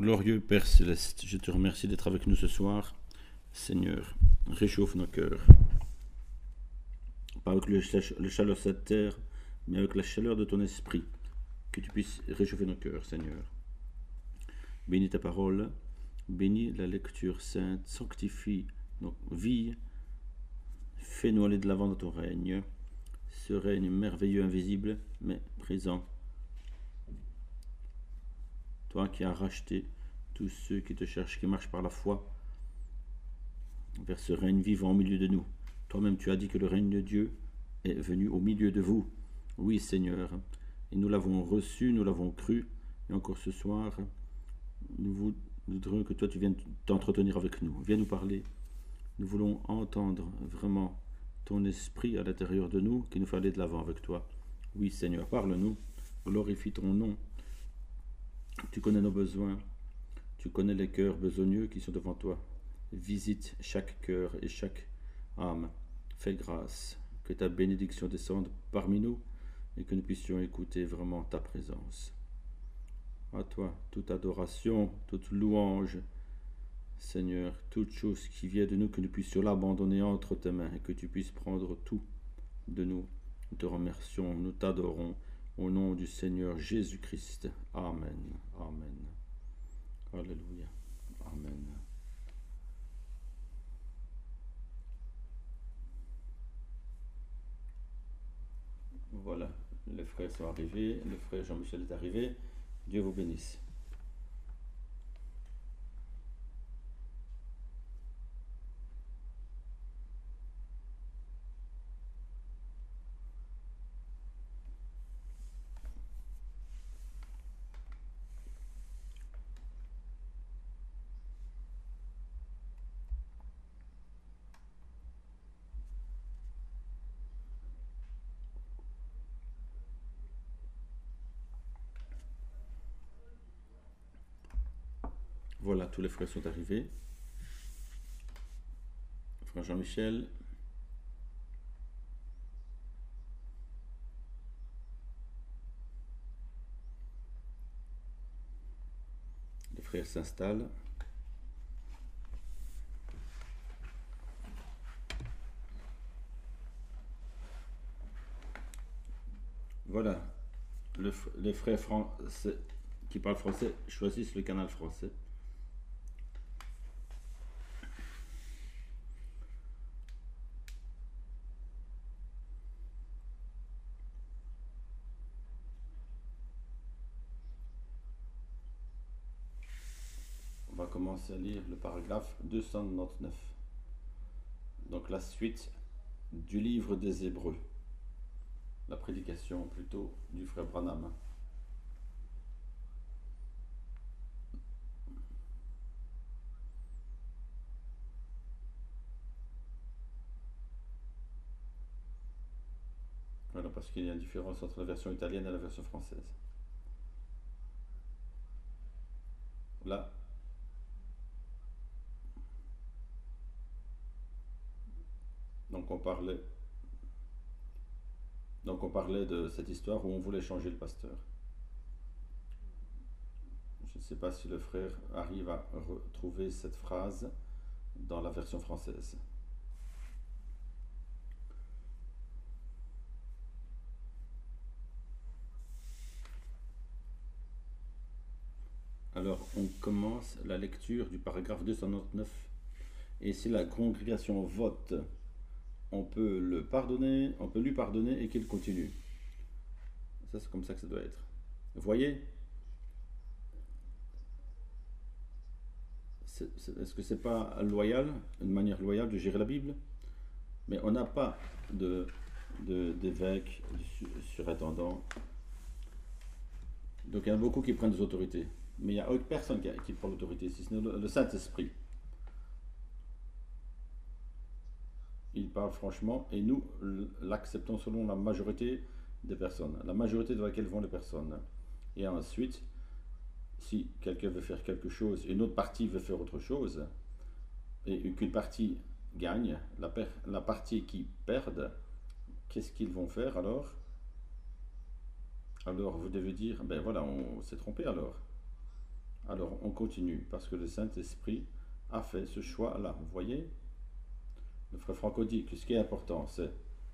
Glorieux Père Céleste, je te remercie d'être avec nous ce soir. Seigneur, réchauffe nos cœurs. Pas avec le chaleur de cette terre, mais avec la chaleur de ton esprit. Que tu puisses réchauffer nos cœurs, Seigneur. Bénis ta parole, bénis la lecture sainte, sanctifie nos vies. Fais-nous aller de l'avant dans ton règne. Ce règne merveilleux, invisible, mais présent. Toi qui as racheté tous ceux qui te cherchent, qui marchent par la foi vers ce règne vivant au milieu de nous. Toi-même, tu as dit que le règne de Dieu est venu au milieu de vous. Oui, Seigneur. Et nous l'avons reçu, nous l'avons cru. Et encore ce soir, nous voudrions que toi, tu viennes t'entretenir avec nous. Viens nous parler. Nous voulons entendre vraiment ton esprit à l'intérieur de nous qui nous fait aller de l'avant avec toi. Oui, Seigneur, parle-nous. Glorifie ton nom. Tu connais nos besoins. Tu connais les cœurs besogneux qui sont devant toi. Visite chaque cœur et chaque âme. Fais grâce, que ta bénédiction descende parmi nous et que nous puissions écouter vraiment ta présence. À toi, toute adoration, toute louange, Seigneur, toute chose qui vient de nous, que nous puissions l'abandonner entre tes mains et que tu puisses prendre tout de nous. Nous te remercions, nous t'adorons, au nom du Seigneur Jésus-Christ. Amen. Amen. Alléluia. Amen. Voilà, les frères sont arrivés, le frère Jean-Michel est arrivé. Dieu vous bénisse. Voilà, tous les frères sont arrivés. Frère Jean-Michel. Les frères s'installent. Voilà, les frères français qui parlent français choisissent le canal français. On va commencer à lire le paragraphe 299. Donc la suite du livre des Hébreux. La prédication plutôt du frère Branham. Voilà, parce qu'il y a une différence entre la version italienne et la version française. Là, donc on parlait de cette histoire où on voulait changer le pasteur. Je ne sais pas si le frère arrive à retrouver cette phrase dans la version française. Alors, on commence la lecture du paragraphe 299. Et si la congrégation vote, on peut le pardonner, on peut lui pardonner et qu'il continue. Ça, c'est comme ça que ça doit être. Vous voyez ? Est-ce que c'est pas loyal, une manière loyale de gérer la Bible ? Mais on n'a pas d'évêque, de surintendant. Donc il y en a beaucoup qui prennent des autorités. Mais il n'y a aucune personne qui prend l'autorité, si ce n'est le Saint-Esprit. Il parle franchement et nous l'acceptons selon la majorité des personnes, la majorité dans laquelle vont les personnes. Et ensuite, si quelqu'un veut faire quelque chose, une autre partie veut faire autre chose, et qu'une partie gagne, la partie qui perd, qu'est-ce qu'ils vont faire alors ? Alors vous devez dire, ben voilà, on s'est trompé alors. Alors on continue, parce que le Saint-Esprit a fait ce choix-là. Vous voyez? Le frère Franco dit que ce qui est important, c'est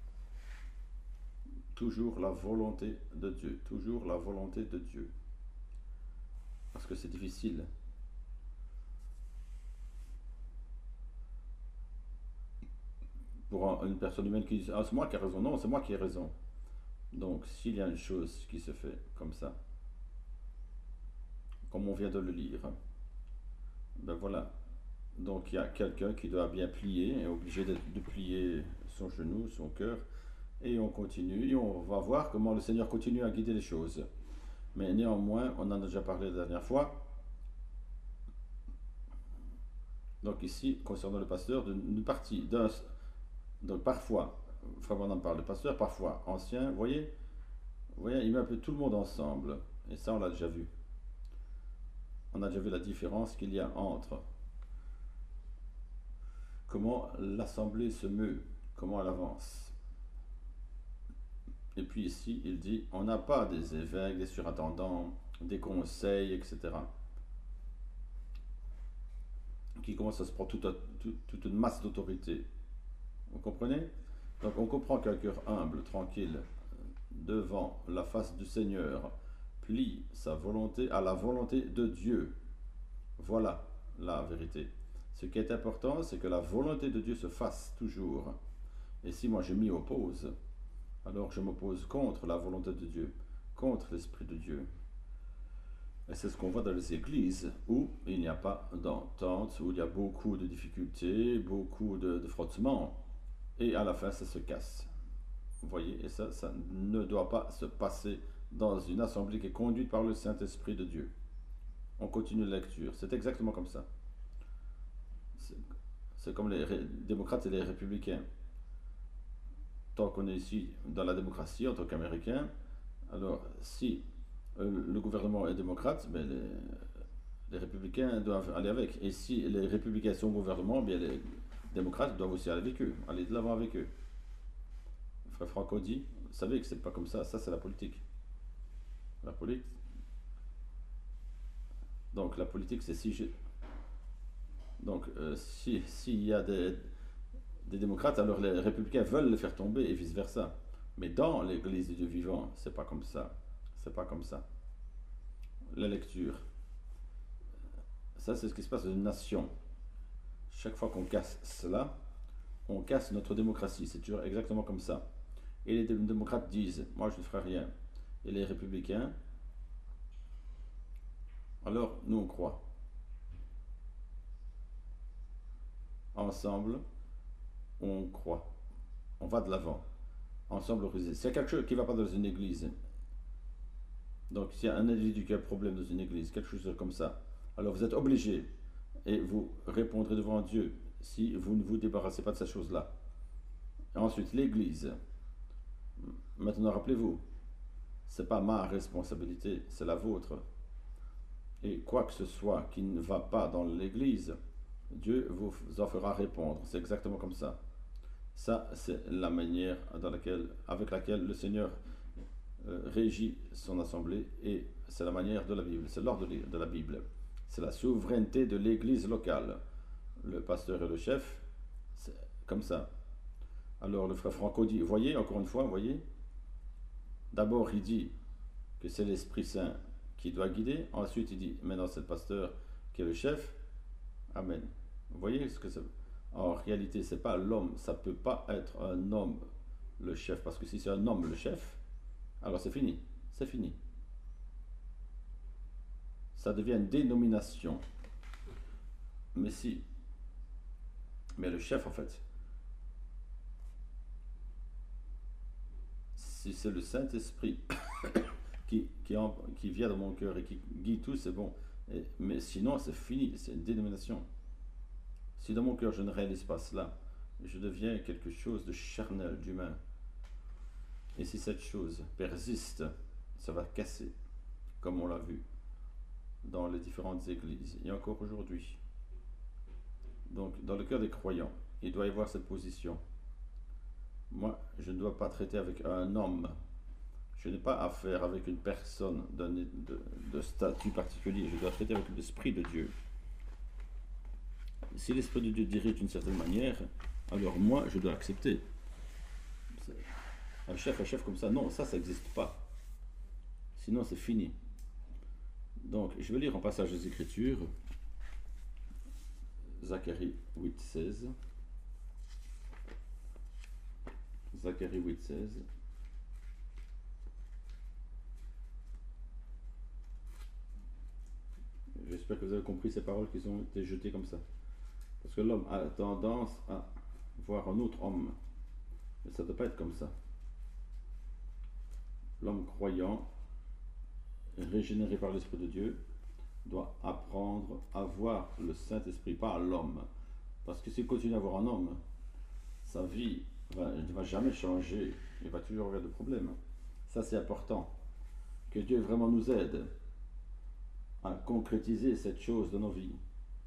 toujours la volonté de Dieu. Toujours la volonté de Dieu. Parce que c'est difficile. Pour une personne humaine qui dit « Ah, c'est moi qui ai raison ». Non, c'est moi qui ai raison. Donc, s'il y a une chose qui se fait comme ça, comme on vient de le lire, ben voilà. Donc, il y a quelqu'un qui doit bien plier, est obligé de plier son genou, son cœur, et on continue, et on va voir comment le Seigneur continue à guider les choses. Mais néanmoins, on en a déjà parlé la dernière fois. Donc ici, concernant le pasteur, d'une partie d'un... Donc parfois, Frère en parle de pasteur, parfois ancien, vous voyez, il met un peu tout le monde ensemble. Et ça, on l'a déjà vu. On a déjà vu la différence qu'il y a entre comment l'assemblée se meut, comment elle avance. Et puis ici, il dit, on n'a pas des évêques, des surintendants, des conseils, etc., qui commencent à se prendre toute une masse d'autorité. Vous comprenez? Donc on comprend qu'un cœur humble, tranquille, devant la face du Seigneur, plie sa volonté à la volonté de Dieu. Voilà la vérité. Ce qui est important, c'est que la volonté de Dieu se fasse toujours. Et si moi je m'y oppose, alors je m'oppose contre la volonté de Dieu, contre l'Esprit de Dieu. Et c'est ce qu'on voit dans les églises où il n'y a pas d'entente, où il y a beaucoup de difficultés, beaucoup de frottements, et à la fin ça se casse. Vous voyez, et ça ne doit pas se passer dans une assemblée qui est conduite par le Saint-Esprit de Dieu. On continue la lecture, c'est exactement comme ça. C'est comme les démocrates et les républicains. Tant qu'on est ici dans la démocratie en tant qu'Américain, alors si le gouvernement est démocrate, ben les républicains doivent aller avec. Et si les républicains sont au gouvernement, bien les démocrates doivent aussi aller avec eux, aller de l'avant avec eux. Frère Franco dit, vous savez que c'est pas comme ça c'est la politique. La politique. Donc la politique, c'est si donc s'il y a des démocrates, alors les républicains veulent les faire tomber et vice versa. Mais dans l'Église de Dieu vivant, c'est pas comme ça. C'est pas comme ça. La lecture. Ça, c'est ce qui se passe dans une nation. Chaque fois qu'on casse cela, on casse notre démocratie. C'est toujours exactement comme ça. Et les démocrates disent, moi je ne ferai rien. Et les républicains, alors nous on croit. Ensemble, on croit. On va de l'avant. Ensemble, on résiste. S'il y a quelque chose qui ne va pas dans une église, donc s'il y a un individu qui a un problème dans une église, quelque chose comme ça, alors vous êtes obligé et vous répondrez devant Dieu si vous ne vous débarrassez pas de cette chose-là. Ensuite, l'église. Maintenant, rappelez-vous, ce n'est pas ma responsabilité, c'est la vôtre. Et quoi que ce soit qui ne va pas dans l'église, Dieu vous en fera répondre. C'est exactement comme ça. Ça, c'est la manière avec laquelle le Seigneur régit son assemblée, et c'est la manière de la Bible, c'est l'ordre de la Bible. C'est la souveraineté de l'église locale. Le pasteur et le chef, c'est comme ça. Alors le frère Franco dit, voyez, encore une fois, voyez, d'abord il dit que c'est l'Esprit Saint qui doit guider, ensuite il dit, maintenant c'est le pasteur qui est le chef. Amen. Vous voyez ce que c'est? En réalité, c'est pas l'homme, ça peut pas être un homme le chef, parce que si c'est un homme le chef, alors c'est fini, c'est fini. Ça devient une dénomination. Mais le chef en fait, si c'est le Saint-Esprit qui vient dans mon cœur et qui guide tout, c'est bon. Mais sinon, c'est fini, c'est une dénomination. Si dans mon cœur je ne réalise pas cela, je deviens quelque chose de charnel, d'humain. Et si cette chose persiste, ça va casser, comme on l'a vu dans les différentes églises, et encore aujourd'hui. Donc, dans le cœur des croyants, il doit y avoir cette position. Moi, je ne dois pas traiter avec un homme. Je n'ai pas affaire avec une personne de statut particulier. Je dois traiter avec l'Esprit de Dieu. Si l'Esprit de Dieu dirige d'une certaine manière, alors moi, je dois accepter. Un chef comme ça, non, ça n'existe pas. Sinon, c'est fini. Donc, je vais lire un passage des Écritures. Zacharie 8,16. Zacharie 8,16. J'espère que vous avez compris ces paroles qui ont été jetées comme ça. Parce que l'homme a tendance à voir un autre homme. Mais ça ne doit pas être comme ça. L'homme croyant, régénéré par l'Esprit de Dieu, doit apprendre à voir le Saint-Esprit, pas à l'homme. Parce que s'il continue à voir un homme, sa vie ne va jamais changer. Il va toujours avoir de problèmes. Ça, c'est important. Que Dieu vraiment nous aide à concrétiser cette chose dans nos vies.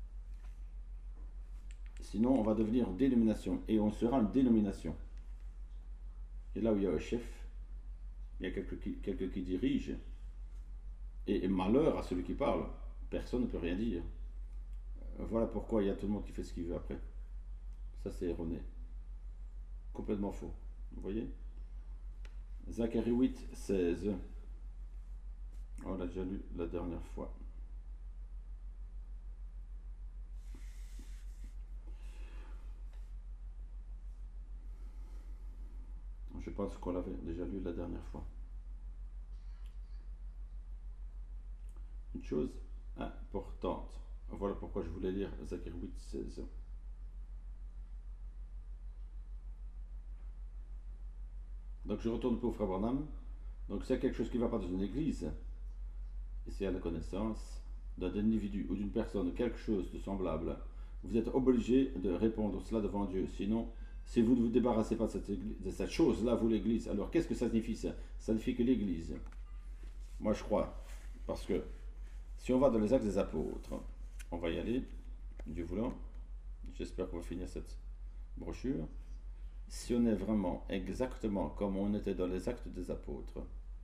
Sinon, on va devenir une dénomination. Et on sera une dénomination. Et là où il y a un chef, il y a quelqu'un qui dirige. Et malheur à celui qui parle. Personne ne peut rien dire. Voilà pourquoi il y a tout le monde qui fait ce qu'il veut après. Ça, c'est erroné. Complètement faux. Vous voyez? Zacharie 8, 16. On l'a déjà lu la dernière fois. Je pense qu'on l'avait déjà lu la dernière fois. Une chose importante. Voilà pourquoi je voulais lire Zacharie 8, 16. Donc je retourne pour Frère Branham. Donc c'est quelque chose qui ne va pas dans une église. Et c'est à la connaissance d'un individu ou d'une personne, quelque chose de semblable. Vous êtes obligé de répondre cela devant Dieu. Sinon, si vous ne vous débarrassez pas de cette chose-là, vous l'église, alors qu'est-ce que ça signifie ça? Ça signifie que l'église. Moi je crois. Parce que si on va dans les actes des apôtres, on va y aller, Dieu voulant. J'espère qu'on va finir cette brochure. Si on est vraiment exactement comme on était dans les actes des apôtres,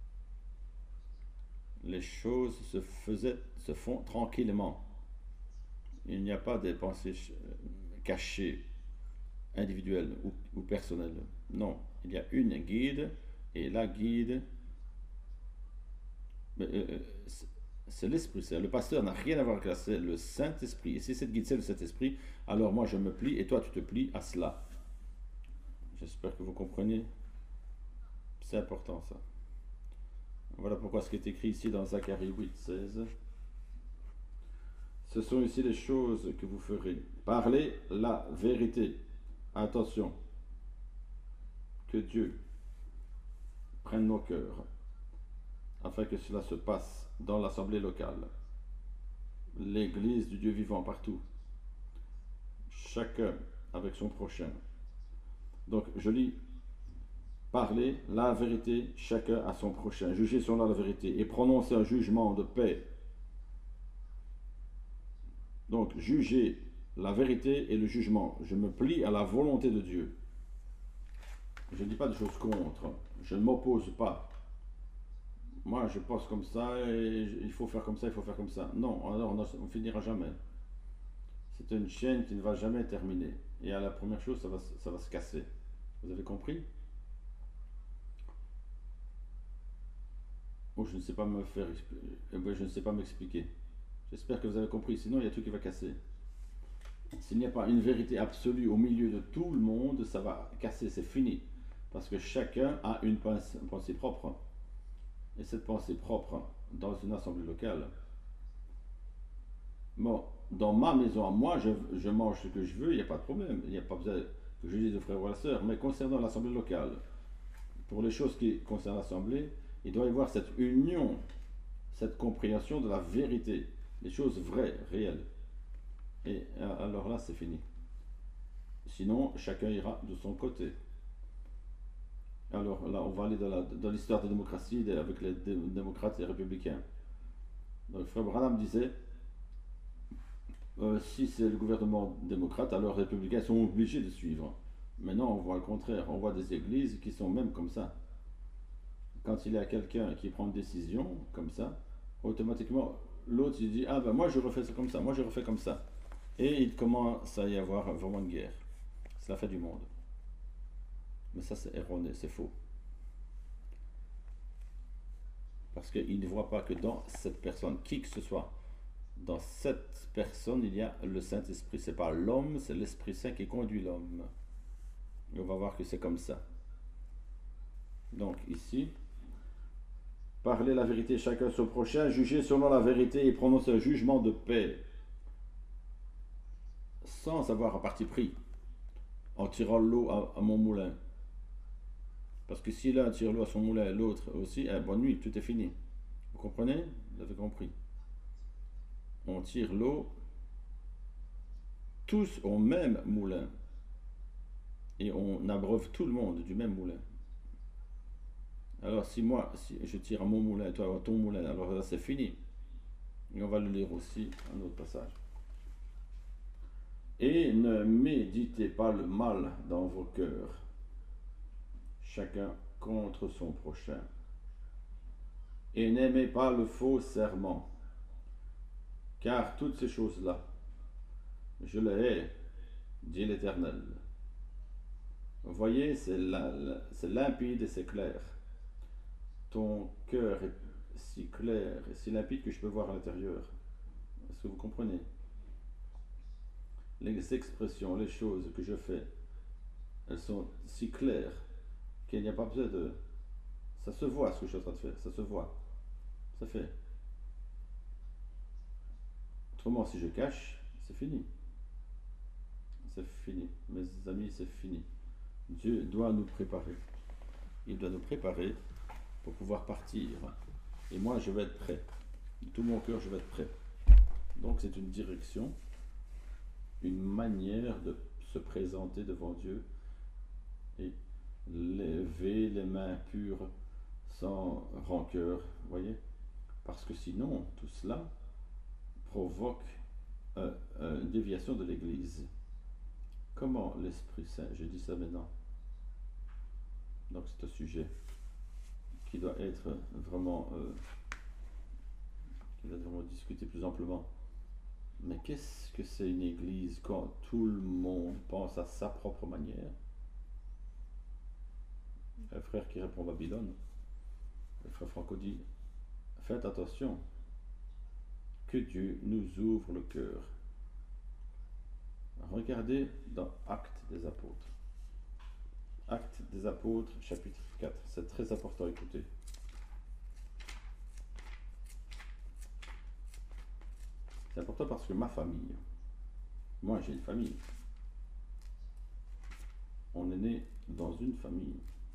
les choses se font tranquillement. Il n'y a pas des pensées cachées, individuelles ou personnelles. Non, il y a une guide, et la guide, c'est l'Esprit Saint. Le pasteur n'a rien à voir avec ça, c'est le Saint-Esprit. Et si cette guide, c'est le Saint-Esprit, alors moi je me plie et toi tu te plies à cela. J'espère que vous comprenez. C'est important ça. Voilà pourquoi ce qui est écrit ici dans Zacharie 8, 16. Ce sont ici les choses que vous ferez. Parlez la vérité. Attention. Que Dieu prenne nos cœurs afin que cela se passe dans l'assemblée locale, l'église du Dieu vivant partout, chacun avec son prochain. Donc je lis, parlez la vérité, chacun à son prochain, jugez selon la vérité et prononcez un jugement de paix. Donc jugez la vérité et le jugement. Je me plie à la volonté de Dieu. Je ne dis pas des choses contre, je ne m'oppose pas. Moi je pense comme ça, et il faut faire comme ça, il faut faire comme ça. Non, alors on ne finira jamais. C'est une chaîne qui ne va jamais terminer. Et à la première chose, ça va se casser. Vous avez compris? Oh, je ne sais pas je ne sais pas m'expliquer. J'espère que vous avez compris, sinon il y a tout qui va casser. S'il n'y a pas une vérité absolue au milieu de tout le monde, ça va casser, c'est fini. Parce que chacun a une pensée propre. Et cette pensée propre, dans une assemblée locale, bon, dans ma maison à moi, je mange ce que je veux, il n'y a pas de problème. Il n'y a pas besoin que je dise aux frères ou à la sœur. Mais concernant l'assemblée locale, pour les choses qui concernent l'assemblée, il doit y avoir cette union, cette compréhension de la vérité, les choses vraies, réelles. Et alors là, c'est fini. Sinon, chacun ira de son côté. Alors là, on va aller dans l'histoire de la démocratie avec les démocrates et les républicains. Donc, Frère Branham disait, si c'est le gouvernement démocrate, alors les républicains sont obligés de suivre. Maintenant, on voit le contraire. On voit des églises qui sont même comme ça. quand il y a quelqu'un qui prend une décision comme ça, automatiquement, l'autre il dit, ah ben moi je refais ça comme ça, moi je refais comme ça. Et il commence à y avoir vraiment une guerre. C'est la fin du monde. Mais ça c'est erroné, c'est faux. Parce qu'il ne voit pas que dans cette personne, qui que ce soit, dans cette personne, il y a le Saint-Esprit. C'est pas l'homme, c'est l'Esprit Saint qui conduit l'homme. Et on va voir que c'est comme ça. Donc ici, parlez la vérité chacun son prochain, jugez selon la vérité et prononcez un jugement de paix. Sans avoir un parti pris, en tirant l'eau à mon moulin. Parce que si l'un tire l'eau à son moulin et l'autre aussi, bonne nuit, tout est fini. Vous comprenez? Vous avez compris. On tire l'eau tous au même moulin. Et on abreuve tout le monde du même moulin. Alors si je tire à mon moulin et toi à ton moulin, alors là c'est fini. Et on va le lire aussi, un autre passage. Et ne méditez pas le mal dans vos cœurs, chacun contre son prochain. Et n'aimez pas le faux serment, car toutes ces choses-là, je les hais, dit l'Éternel. Vous voyez, c'est limpide et c'est clair. Ton cœur est si clair et si limpide que je peux voir à l'intérieur. Est-ce que vous comprenez? Les expressions, les choses que je fais, elles sont si claires qu'il n'y a pas besoin de... Ça se voit ce que je suis en train de faire, ça se voit. Ça fait. Autrement, si je cache, c'est fini. C'est fini. Mes amis, c'est fini. Dieu doit nous préparer. Il doit nous préparer pour pouvoir partir. Et moi, je vais être prêt. De tout mon cœur, je vais être prêt. Donc, c'est une direction, une manière de se présenter devant Dieu et lever les mains pures sans rancœur, vous voyez? Parce que sinon, tout cela provoque une déviation de l'Église. Comment l'Esprit Saint, je dis ça maintenant, donc c'est un sujet qui doit être vraiment discuté plus amplement. Mais qu'est-ce que c'est une Église quand tout le monde pense à sa propre manière? Un frère qui répond Babylone, le frère Franco dit, faites attention, que Dieu nous ouvre le cœur. Regardez dans Actes des Apôtres. Actes des Apôtres, chapitre 4. C'est très important à écouter. C'est important parce que ma famille, moi j'ai une famille. On est né dans une famille.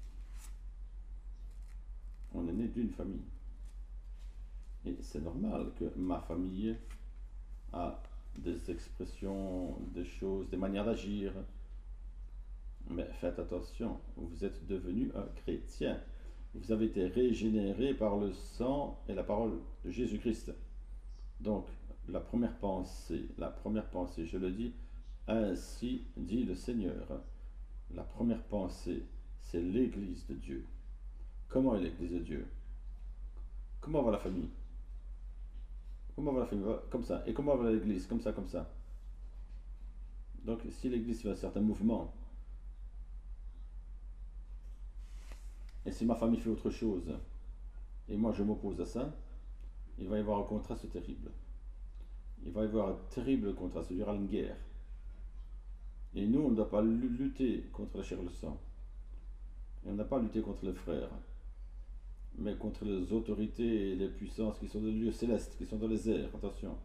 On est né d'une famille. Et c'est normal que ma famille a des expressions, des choses, des manières d'agir. Mais faites attention, vous êtes devenu un chrétien. Vous avez été régénéré par le sang et la parole de Jésus-Christ. Donc, la première pensée, je le dis, ainsi dit le Seigneur. La première pensée, c'est l'Église de Dieu. Comment est l'Église de Dieu? Comment va la famille? Comment va la famille? Comme ça. Et comment va l'Église? Comme ça, comme ça. Donc, si l'Église fait un certain mouvement, et si ma famille fait autre chose, et moi je m'oppose à ça, il va y avoir un contraste terrible. Il va y avoir un terrible contraste, il y aura une guerre. Et nous, on ne doit pas lutter contre la chair et le sang. Et on n'a pas lutté contre les frères, mais contre les autorités et les puissances qui sont dans les lieux célestes, qui sont dans les airs. Attention.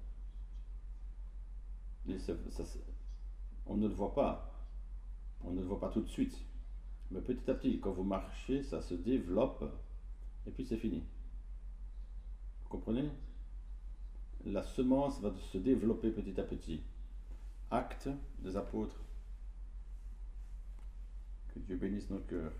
Et on ne le voit pas. On ne le voit pas tout de suite. Mais petit à petit, quand vous marchez, ça se développe et puis c'est fini. Vous comprenez? La semence va se développer petit à petit. Actes des Apôtres. Que Dieu bénisse nos cœurs.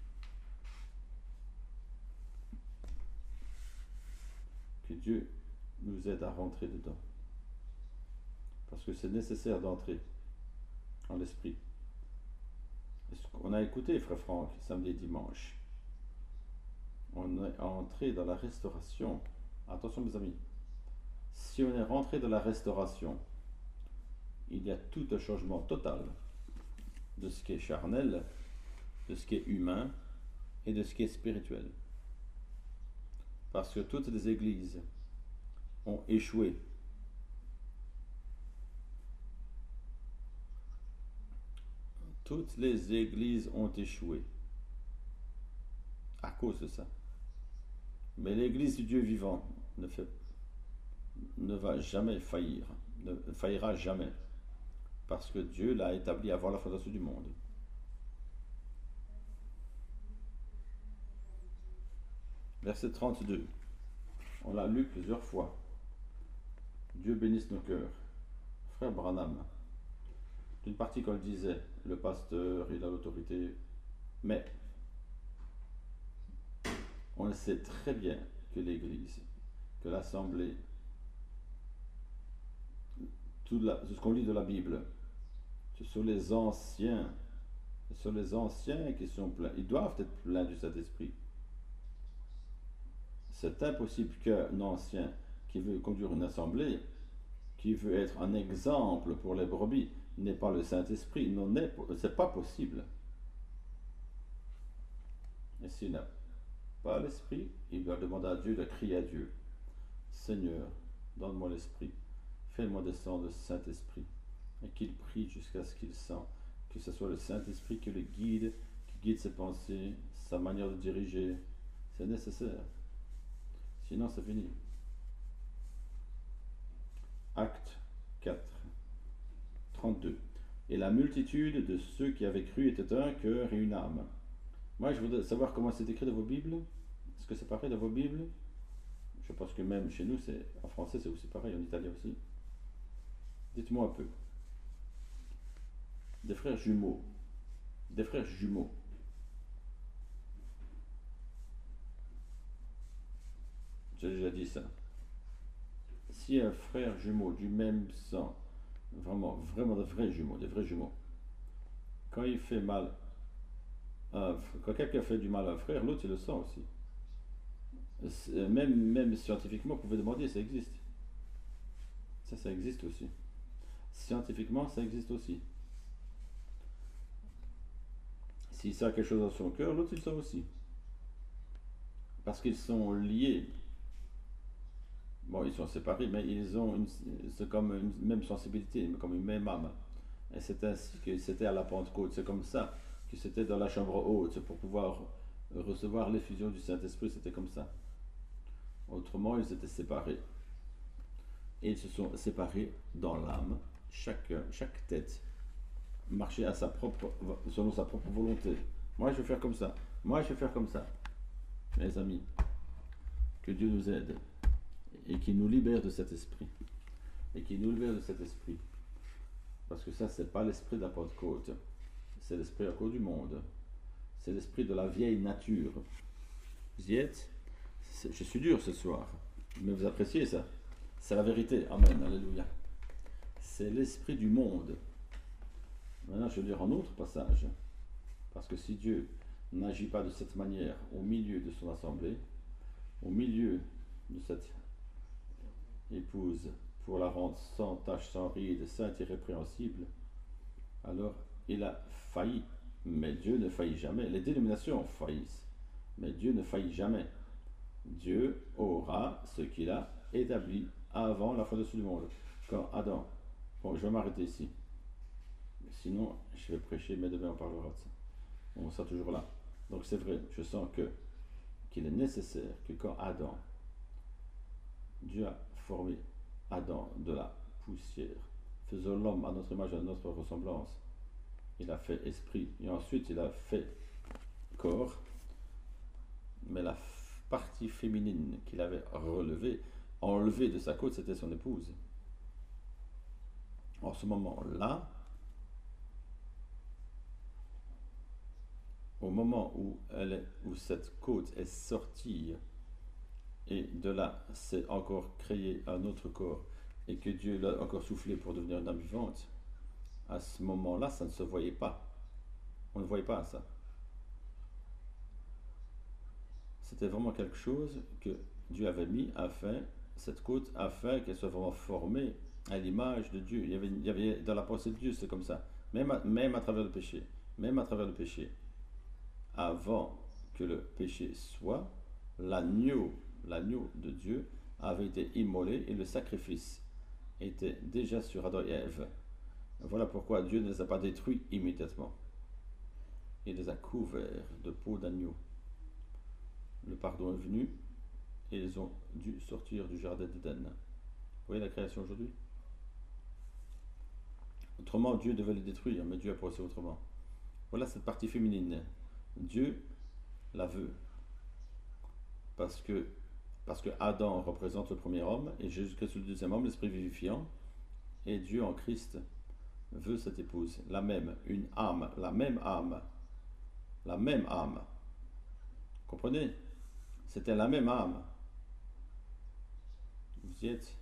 Que Dieu nous aide à rentrer dedans. Parce que c'est nécessaire d'entrer en l'esprit. On a écouté, frère Franck, samedi et dimanche. On est entré dans la restauration. Attention mes amis, si on est rentré dans la restauration, il y a tout un changement total de ce qui est charnel, de ce qui est humain et de ce qui est spirituel. Parce que toutes les églises ont échoué. Toutes les églises ont échoué à cause de ça. Mais l'église du Dieu vivant ne va jamais faillir, ne faillira jamais. Parce que Dieu l'a établi avant la fondation du monde. Verset 32. On l'a lu plusieurs fois. Dieu bénisse nos cœurs. Frère Branham, d'une partie qu'on le disait, le pasteur, il a l'autorité, mais on le sait très bien que l'Église, que l'Assemblée, tout ce qu'on lit de la Bible, ce sont les anciens qui sont pleins, ils doivent être pleins du Saint-Esprit. C'est impossible qu'un ancien qui veut conduire une assemblée, qui veut être un exemple pour les brebis, n'ait pas le Saint-Esprit. C'est pas possible. Et s'il n'a pas l'Esprit, il doit demander à Dieu de crier à Dieu. Seigneur, donne-moi l'Esprit. Fais-moi descendre le Saint-Esprit. Et qu'il prie jusqu'à ce qu'il sente que ce soit le Saint-Esprit qui le guide, qui guide ses pensées, sa manière de diriger. C'est nécessaire. Sinon, c'est fini. Acte 4, 32. Et la multitude de ceux qui avaient cru était un cœur et une âme. Moi, je voudrais savoir comment c'est écrit dans vos Bibles. Est-ce que c'est pareil dans vos Bibles? Je pense que même chez nous, en français, c'est aussi pareil, en italien aussi. Dites-moi un peu. Des frères jumeaux. Des frères jumeaux. J'ai déjà dit ça. Si un frère jumeau du même sang, vraiment de vrais jumeaux, quand il fait mal, quand quelqu'un fait du mal à un frère, l'autre il le sent aussi. Même scientifiquement, vous pouvez demander, ça existe. Ça existe aussi. Scientifiquement, ça existe aussi. S'il sent quelque chose dans son cœur, l'autre il le sent aussi. Parce qu'ils sont liés. Bon, ils sont séparés, mais c'est comme une même sensibilité, comme une même âme. Et c'est ainsi que c'était à la Pentecôte. C'est comme ça que c'était dans la chambre haute. Pour pouvoir recevoir l'effusion du Saint-Esprit, c'était comme ça. Autrement, ils étaient séparés. Et ils se sont séparés dans l'âme. Chaque tête marchait selon sa propre volonté. Moi, je vais faire comme ça. Moi, je vais faire comme ça. Mes amis, que Dieu nous aide et qu'il nous libère de cet esprit. Parce que ça, c'est pas l'esprit de la Pentecôte. C'est l'esprit encore du monde. C'est l'esprit de la vieille nature. Vous y êtes? Je suis dur ce soir, mais vous appréciez ça. C'est la vérité. Amen. Alléluia. C'est l'esprit du monde. Maintenant, je vais dire un autre passage. Parce que si Dieu n'agit pas de cette manière au milieu de son assemblée, au milieu de cette épouse, pour la rendre sans tache, sans ride, sainte, irrépréhensible, alors il a failli. Mais Dieu ne faillit jamais. Les dénominations faillissent, mais Dieu ne faillit jamais. Dieu aura ce qu'il a établi avant la fondation du monde. Quand Adam... Bon, je vais m'arrêter ici. Sinon, je vais prêcher, mais demain on parlera de ça. On sera toujours là. Donc c'est vrai, je sens qu'il est nécessaire que quand Dieu a formé Adam de la poussière, faisant l'homme à notre image et à notre ressemblance, il a fait esprit, et ensuite il a fait corps, mais la partie féminine qu'il avait enlevée de sa côte, c'était son épouse. En ce moment-là, au moment où cette côte est sortie, et de là, c'est encore créé un autre corps, et que Dieu l'a encore soufflé pour devenir une âme vivante, à ce moment-là, ça ne se voyait pas. On ne voyait pas ça. C'était vraiment quelque chose que Dieu avait mis afin, cette côte, afin qu'elle soit vraiment formée à l'image de Dieu. Il y avait dans la pensée de Dieu, c'est comme ça. Même à travers le péché. Même à travers le péché. Avant que le péché soit, l'agneau, l'agneau de Dieu avait été immolé et le sacrifice était déjà sur Adam et Ève. Voilà pourquoi Dieu ne les a pas détruits immédiatement. Il les a couverts de peau d'agneau. Le pardon est venu et ils ont dû sortir du jardin d'Éden. Vous voyez la création aujourd'hui? Autrement, Dieu devait les détruire, mais Dieu a procédé autrement. Voilà cette partie féminine. Dieu la veut. Parce que Adam représente le premier homme et Jésus-Christ le deuxième homme, l'esprit vivifiant. Et Dieu en Christ veut cette épouse, la même, une âme, la même âme. La même âme. Comprenez? C'était la même âme. Vous y êtes?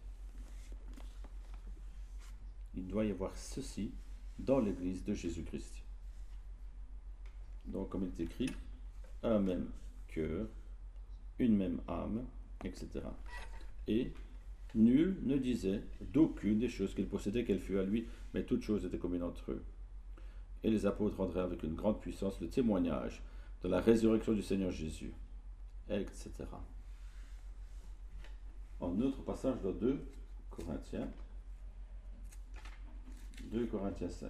Il doit y avoir ceci dans l'église de Jésus-Christ. Donc, comme il est écrit, un même cœur, une même âme, etc. Et nul ne disait d'aucune des choses qu'il possédait qu'elle fût à lui, mais toutes choses étaient communes entre eux. Et les apôtres rendraient avec une grande puissance le témoignage de la résurrection du Seigneur Jésus, etc. En autre passage dans 2 Corinthiens 5.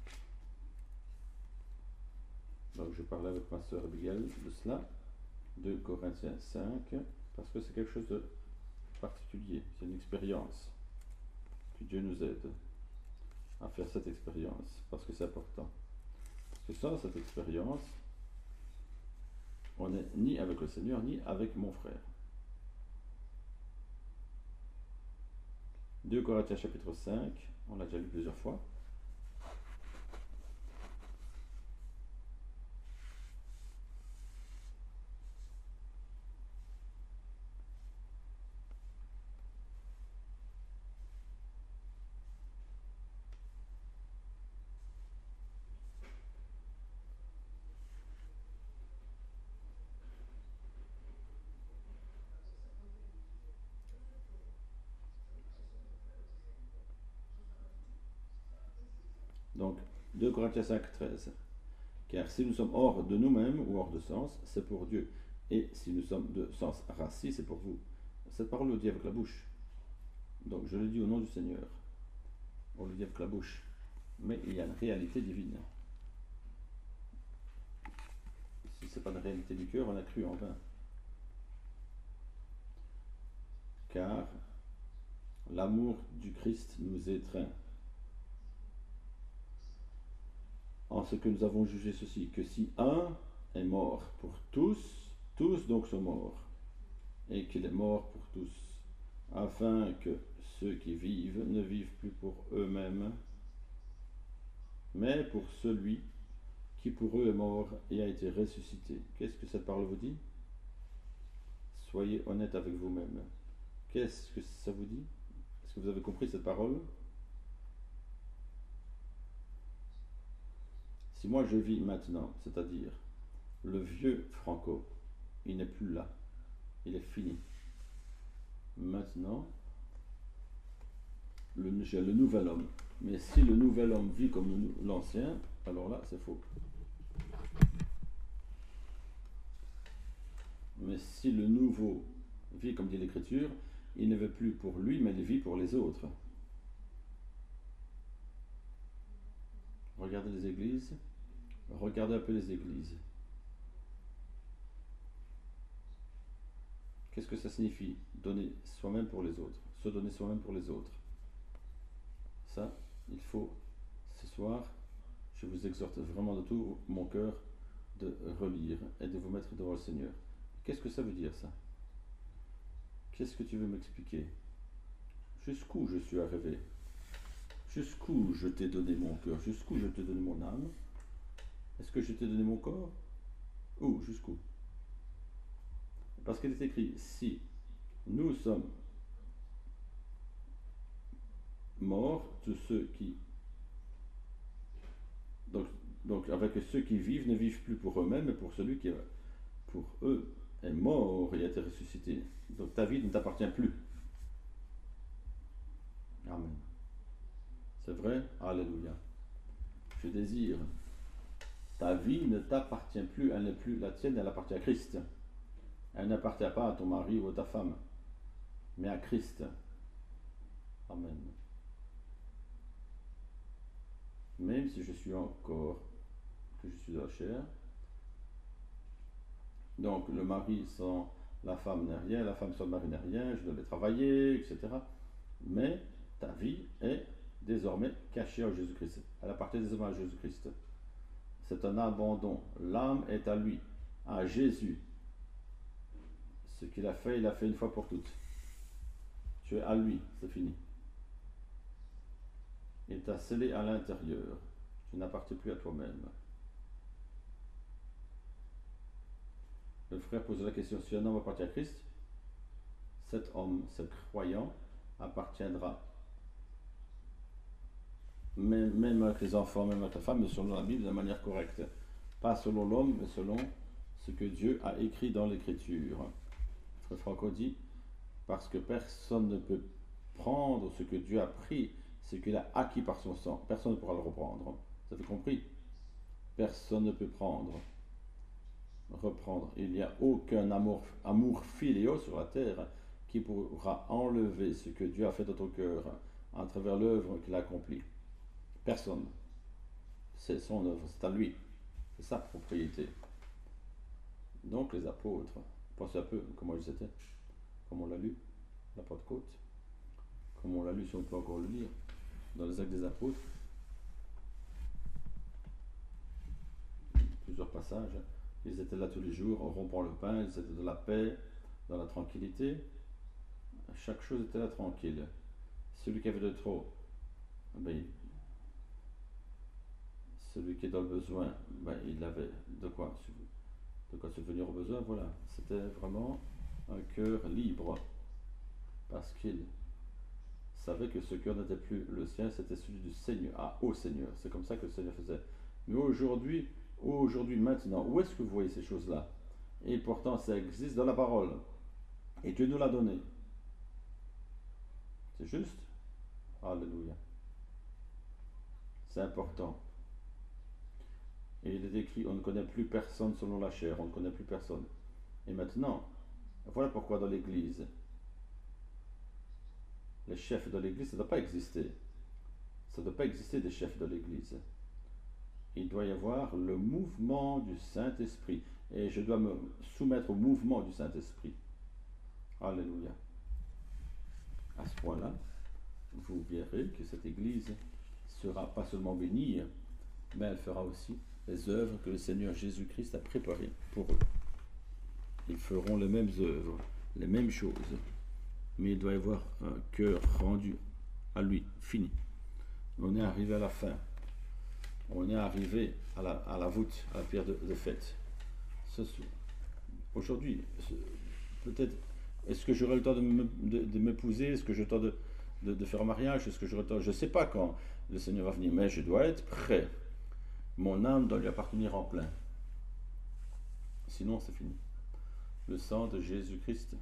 Donc je parlais avec ma sœur Abigail de cela. 2 Corinthiens 5, parce que c'est quelque chose de particulier, c'est une expérience. Que Dieu nous aide à faire cette expérience, parce que c'est important. Parce que sans cette expérience, on n'est ni avec le Seigneur, ni avec mon frère. 2 Corinthiens chapitre 5, on l'a déjà lu plusieurs fois. Donc, 2 Corinthiens 5, 13. Car si nous sommes hors de nous-mêmes ou hors de sens, c'est pour Dieu. Et si nous sommes de sens rassis, c'est pour vous. Cette parole le dit avec la bouche. Donc, je le dis au nom du Seigneur. On le dit avec la bouche. Mais il y a une réalité divine. Si ce n'est pas une réalité du cœur, on a cru en vain. Car l'amour du Christ nous étreint. En ce que nous avons jugé ceci, que si un est mort pour tous, tous donc sont morts, et qu'il est mort pour tous, afin que ceux qui vivent ne vivent plus pour eux-mêmes, mais pour celui qui pour eux est mort et a été ressuscité. Qu'est-ce que cette parole vous dit? Soyez honnête avec vous-même. Qu'est-ce que ça vous dit? Est-ce que vous avez compris cette parole? Si moi je vis maintenant, c'est-à-dire le vieux Franco, il n'est plus là, il est fini. Maintenant, j'ai le nouvel homme. Mais si le nouvel homme vit comme l'ancien, alors là, c'est faux. Mais si le nouveau vit comme dit l'Écriture, il ne vit plus pour lui, mais il vit pour les autres. Regardez les églises. Regardez un peu les églises. Qu'est-ce que ça signifie? Donner soi-même pour les autres. Se donner soi-même pour les autres. Ça, il faut, ce soir, je vous exhorte vraiment de tout mon cœur de relire et de vous mettre devant le Seigneur. Qu'est-ce que ça veut dire, ça? Qu'est-ce que tu veux m'expliquer? Jusqu'où je suis arrivé? Jusqu'où je t'ai donné mon cœur? Jusqu'où je t'ai donné mon âme? Est-ce que je t'ai donné mon corps? Où? Jusqu'où? Parce qu'il est écrit, si nous sommes morts, tous ceux qui... Donc avec ceux qui vivent ne vivent plus pour eux-mêmes, mais pour celui qui, pour eux, est mort et a été ressuscité. Donc ta vie ne t'appartient plus. Amen. C'est vrai? Alléluia. Je désire. Ta vie ne t'appartient plus, elle n'est plus la tienne, elle appartient à Christ. Elle n'appartient pas à ton mari ou à ta femme, mais à Christ. Amen. Même si je suis encore, que je suis de la chair, donc le mari sans la femme n'est rien, la femme sans le mari n'est rien, je devais travailler, etc. Mais ta vie est désormais cachée en Jésus-Christ. Elle appartient désormais à Jésus-Christ. C'est un abandon. L'âme est à lui, à Jésus. Ce qu'il a fait, il a fait une fois pour toutes. Tu es à lui, c'est fini. Il t'a scellé à l'intérieur. Tu n'appartiens plus à toi-même. Le frère pose la question, si un homme appartient à Christ, cet homme, ce croyant, appartiendra, même avec les enfants, même avec la femme, mais selon la Bible, de manière correcte. Pas selon l'homme, mais selon ce que Dieu a écrit dans l'Écriture. Frère Franco dit, parce que personne ne peut prendre ce que Dieu a pris, ce qu'il a acquis par son sang. Personne ne pourra le reprendre. Vous avez compris? Personne ne peut reprendre. Il n'y a aucun amour philéo sur la terre qui pourra enlever ce que Dieu a fait dans ton cœur à travers l'œuvre qu'il a accomplie. Personne. C'est son œuvre, c'est à lui. C'est sa propriété. Donc les apôtres, pensez un peu comment ils étaient, comme on l'a lu, la Pentecôte, comme on l'a lu si on peut encore le lire, dans les Actes des Apôtres, plusieurs passages. Ils étaient là tous les jours, en rompant le pain, ils étaient dans la paix, dans la tranquillité. Chaque chose était là tranquille. Celui qui avait de trop, celui qui est dans le besoin, il avait de quoi subvenir aux besoins. Voilà, c'était vraiment un cœur libre, parce qu'il savait que ce cœur n'était plus le sien, c'était celui du Seigneur, au Seigneur. C'est comme ça que le Seigneur faisait. Mais aujourd'hui, maintenant, où est-ce que vous voyez ces choses-là? Et pourtant, ça existe dans la parole. Et Dieu nous l'a donné. C'est juste? Alléluia. C'est important. Et il est écrit, on ne connaît plus personne selon la chair, on ne connaît plus personne. Et maintenant, voilà pourquoi dans l'Église, les chefs de l'Église, ça ne doit pas exister. Ça ne doit pas exister des chefs de l'Église. Il doit y avoir le mouvement du Saint-Esprit. Et je dois me soumettre au mouvement du Saint-Esprit. Alléluia. À ce point-là, vous verrez que cette Église sera pas seulement bénie, mais elle fera aussi les œuvres que le Seigneur Jésus-Christ a préparées pour eux. Ils feront les mêmes œuvres, les mêmes choses. Mais il doit y avoir un cœur rendu à lui, fini. On est arrivé à la fin. On est arrivé à la voûte, à la pierre de fête. Aujourd'hui, peut-être, est-ce que j'aurai le temps de m'épouser? Est-ce que j'aurai le temps de faire un mariage? Est-ce que j'aurai le temps? Je ne sais pas quand le Seigneur va venir, mais je dois être prêt. Mon âme doit lui appartenir en plein. Sinon, c'est fini. Le sang de Jésus-Christ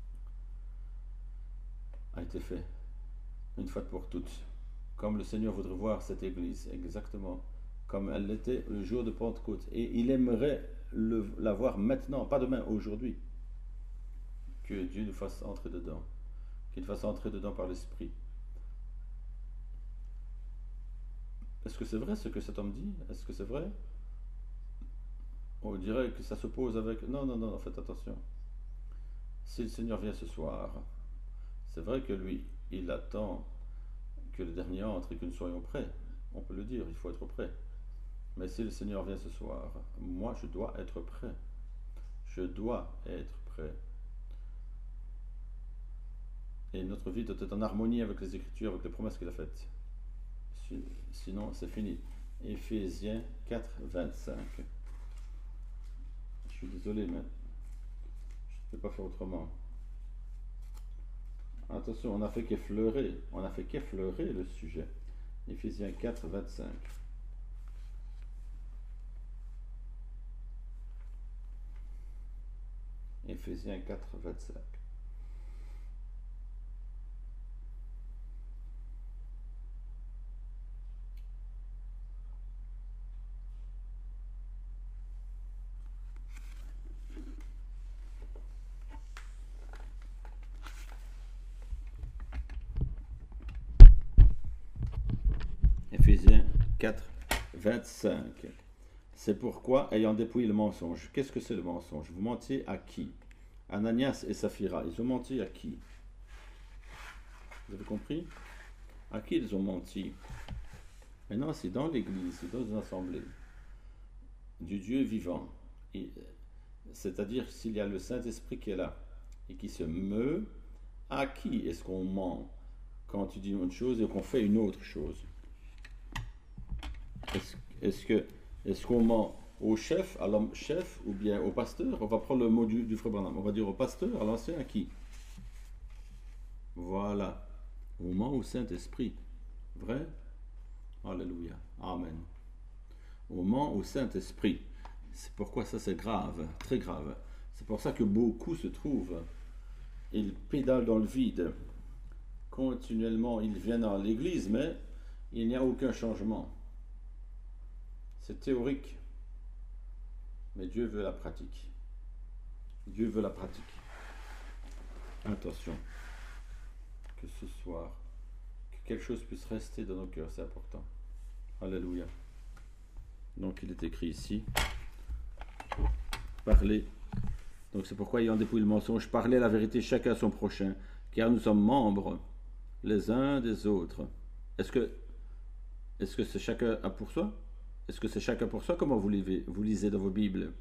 a été fait une fois pour toutes. Comme le Seigneur voudrait voir cette Église, exactement comme elle l'était le jour de Pentecôte. Et il aimerait la voir maintenant, pas demain, aujourd'hui. Que Dieu nous fasse entrer dedans. Qu'il fasse entrer dedans par l'Esprit. Est-ce que c'est vrai ce que cet homme dit? Est-ce que c'est vrai? On dirait que ça s'oppose avec... Non, faites attention. Si le Seigneur vient ce soir, c'est vrai que lui, il attend que le dernier entre et que nous soyons prêts. On peut le dire, il faut être prêt. Mais si le Seigneur vient ce soir, moi je dois être prêt. Je dois être prêt. Et notre vie doit être en harmonie avec les Écritures, avec les promesses qu'il a faites. Sinon, c'est fini. Éphésiens 4, 25. Je suis désolé, mais je ne peux pas faire autrement. Attention, on n'a fait qu'effleurer le sujet. Éphésiens 4, 25. Éphésiens 4, 25. Éphésiens 4, 25. C'est pourquoi, ayant dépouillé le mensonge, qu'est-ce que c'est le mensonge? Vous mentiez à qui? Ananias et Saphira, ils ont menti à qui? Vous avez compris? À qui ils ont menti? Maintenant, c'est dans l'église, c'est dans une assemblée du Dieu vivant. C'est-à-dire s'il y a le Saint-Esprit qui est là et qui se meut, à qui est-ce qu'on ment quand tu dis une chose et qu'on fait une autre chose? Est-ce qu'on ment au chef, à l'homme chef, ou bien au pasteur? On va prendre le mot du frère Branham. On va dire au pasteur, à l'ancien, à qui? Voilà. On ment au Saint-Esprit. Vrai? Alléluia. Amen. On ment au Saint-Esprit. C'est pourquoi ça c'est grave, très grave. C'est pour ça que beaucoup se trouvent. Ils pédalent dans le vide. Continuellement, ils viennent à l'église, mais il n'y a aucun changement. C'est théorique. Mais Dieu veut la pratique. Dieu veut la pratique. Attention. Que ce soir, que quelque chose puisse rester dans nos cœurs, c'est important. Alléluia. Donc il est écrit ici, parlez. Donc c'est pourquoi ayant dépouillé le mensonge, parlez la vérité chacun à son prochain, car nous sommes membres les uns des autres. Est-ce que c'est chacun pour soi? Est-ce que c'est chacun pour soi? Comment vous lisez dans vos Bibles?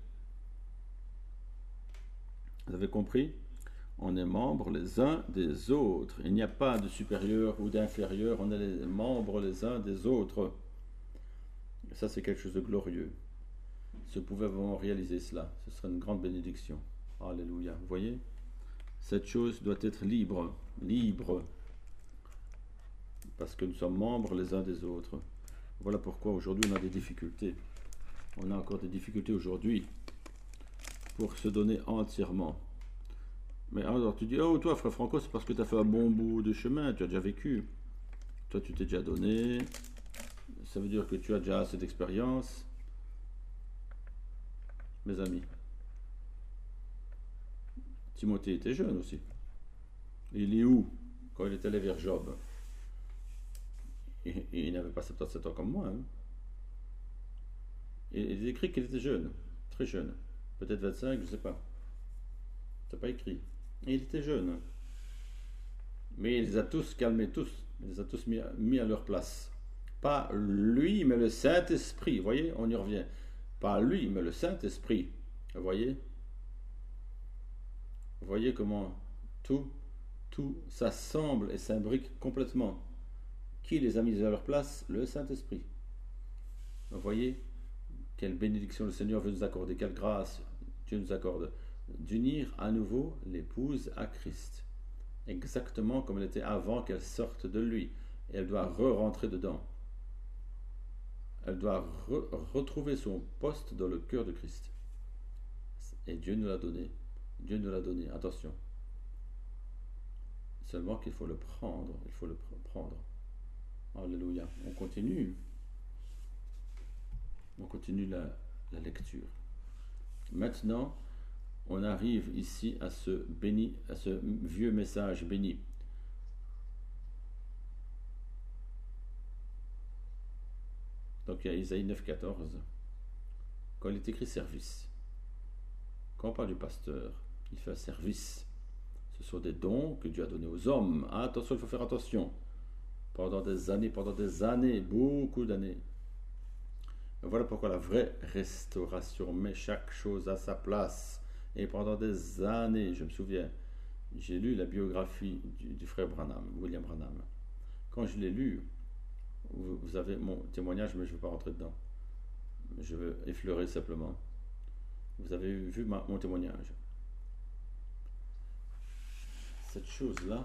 Vous avez compris? On est membres les uns des autres. Il n'y a pas de supérieur ou d'inférieur. On est les membres les uns des autres. Et ça, c'est quelque chose de glorieux. Si vous pouvez vraiment réaliser cela, ce serait une grande bénédiction. Alléluia. Vous voyez? Cette chose doit être libre. Libre. Parce que nous sommes membres les uns des autres. Voilà pourquoi aujourd'hui on a des difficultés. On a encore des difficultés aujourd'hui pour se donner entièrement. Mais alors tu dis, oh toi frère Franco, c'est parce que tu as fait un bon bout de chemin, tu as déjà vécu. Toi tu t'es déjà donné. Ça veut dire que tu as déjà assez d'expérience. Mes amis, Timothée était jeune aussi. Il est où quand il est allé vers Job? Et il n'avait pas 77 ans comme moi. Hein. Et il est écrit qu'il était jeune, très jeune. Peut-être 25, je ne sais pas. C'est pas écrit. Et il était jeune. Mais il les a tous calmés, tous. Il les a tous mis à leur place. Pas lui, mais le Saint-Esprit. Vous voyez, on y revient. Pas lui, mais le Saint-Esprit. Vous voyez? Vous voyez comment tout s'assemble et s'imbrique complètement. Qui les a mis à leur place? Le Saint-Esprit. Vous voyez? Quelle bénédiction le Seigneur veut nous accorder. Quelle grâce Dieu nous accorde. D'unir à nouveau l'épouse à Christ. Exactement comme elle était avant qu'elle sorte de lui. Et elle doit re-rentrer dedans. Elle doit retrouver son poste dans le cœur de Christ. Et Dieu nous l'a donné. Dieu nous l'a donné. Attention. Seulement qu'il faut le prendre. Il faut le prendre. Alléluia. On continue. On continue la lecture. Maintenant, on arrive ici à ce vieux message béni. Donc il y a Isaïe 9,14. Quand il est écrit service, quand on parle du pasteur, il fait un service. Ce sont des dons que Dieu a donnés aux hommes. Attention, il faut faire attention. Pendant des années, beaucoup d'années. Voilà pourquoi la vraie restauration met chaque chose à sa place. Et pendant des années, je me souviens, j'ai lu la biographie du frère Branham, William Branham. Quand je l'ai lu, vous avez mon témoignage, mais je ne vais pas rentrer dedans. Je veux effleurer simplement. Vous avez vu mon témoignage. Cette chose-là,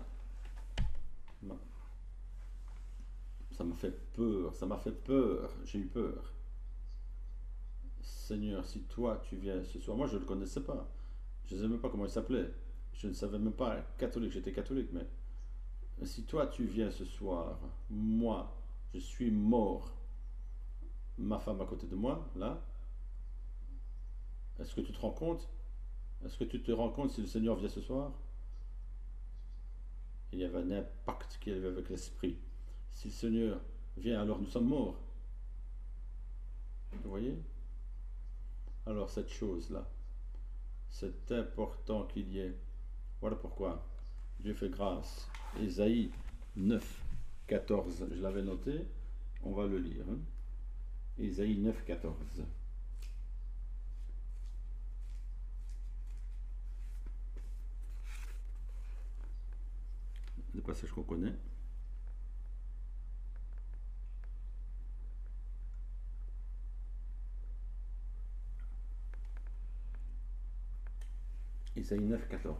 ça m'a fait peur, j'ai eu peur. Seigneur, si toi tu viens ce soir, moi je ne le connaissais pas. Je ne sais même pas comment il s'appelait. Je ne savais même pas catholique, j'étais catholique, mais si toi tu viens ce soir, moi, je suis mort, ma femme à côté de moi, là, est-ce que tu te rends compte? Est-ce que tu te rends compte si le Seigneur vient ce soir? Il y avait un impact qu'il y avait avec l'Esprit. Si le Seigneur vient, alors nous sommes morts. Vous voyez? Alors cette chose-là, c'est important qu'il y ait. Voilà pourquoi Dieu fait grâce. Ésaïe 9, 14, je l'avais noté, on va le lire. Ésaïe 9, 14. Le passage qu'on connaît. Ésaïe 9, 14.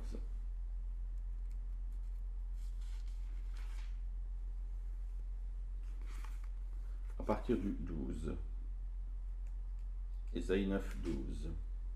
À partir du 12. Ésaïe 9, 12.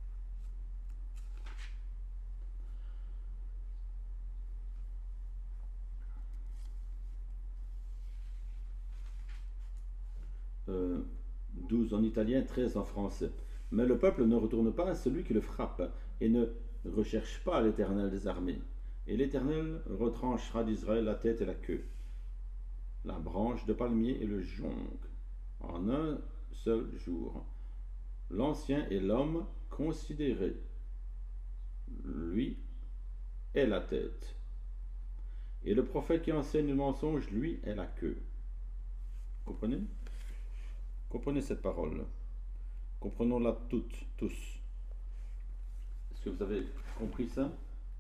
Euh, 12 en italien, 13 en français. Mais le peuple ne retourne pas à celui qui le frappe et ne recherche pas l'Éternel des armées. Et l'Éternel retranchera d'Israël la tête et la queue, la branche de palmier et le jonc, en un seul jour. L'ancien est l'homme considéré. Lui est la tête. Et le prophète qui enseigne le mensonge, lui est la queue. Comprenez? Comprenez cette parole. Comprenons-la toutes, tous. Est-ce que vous avez compris ça?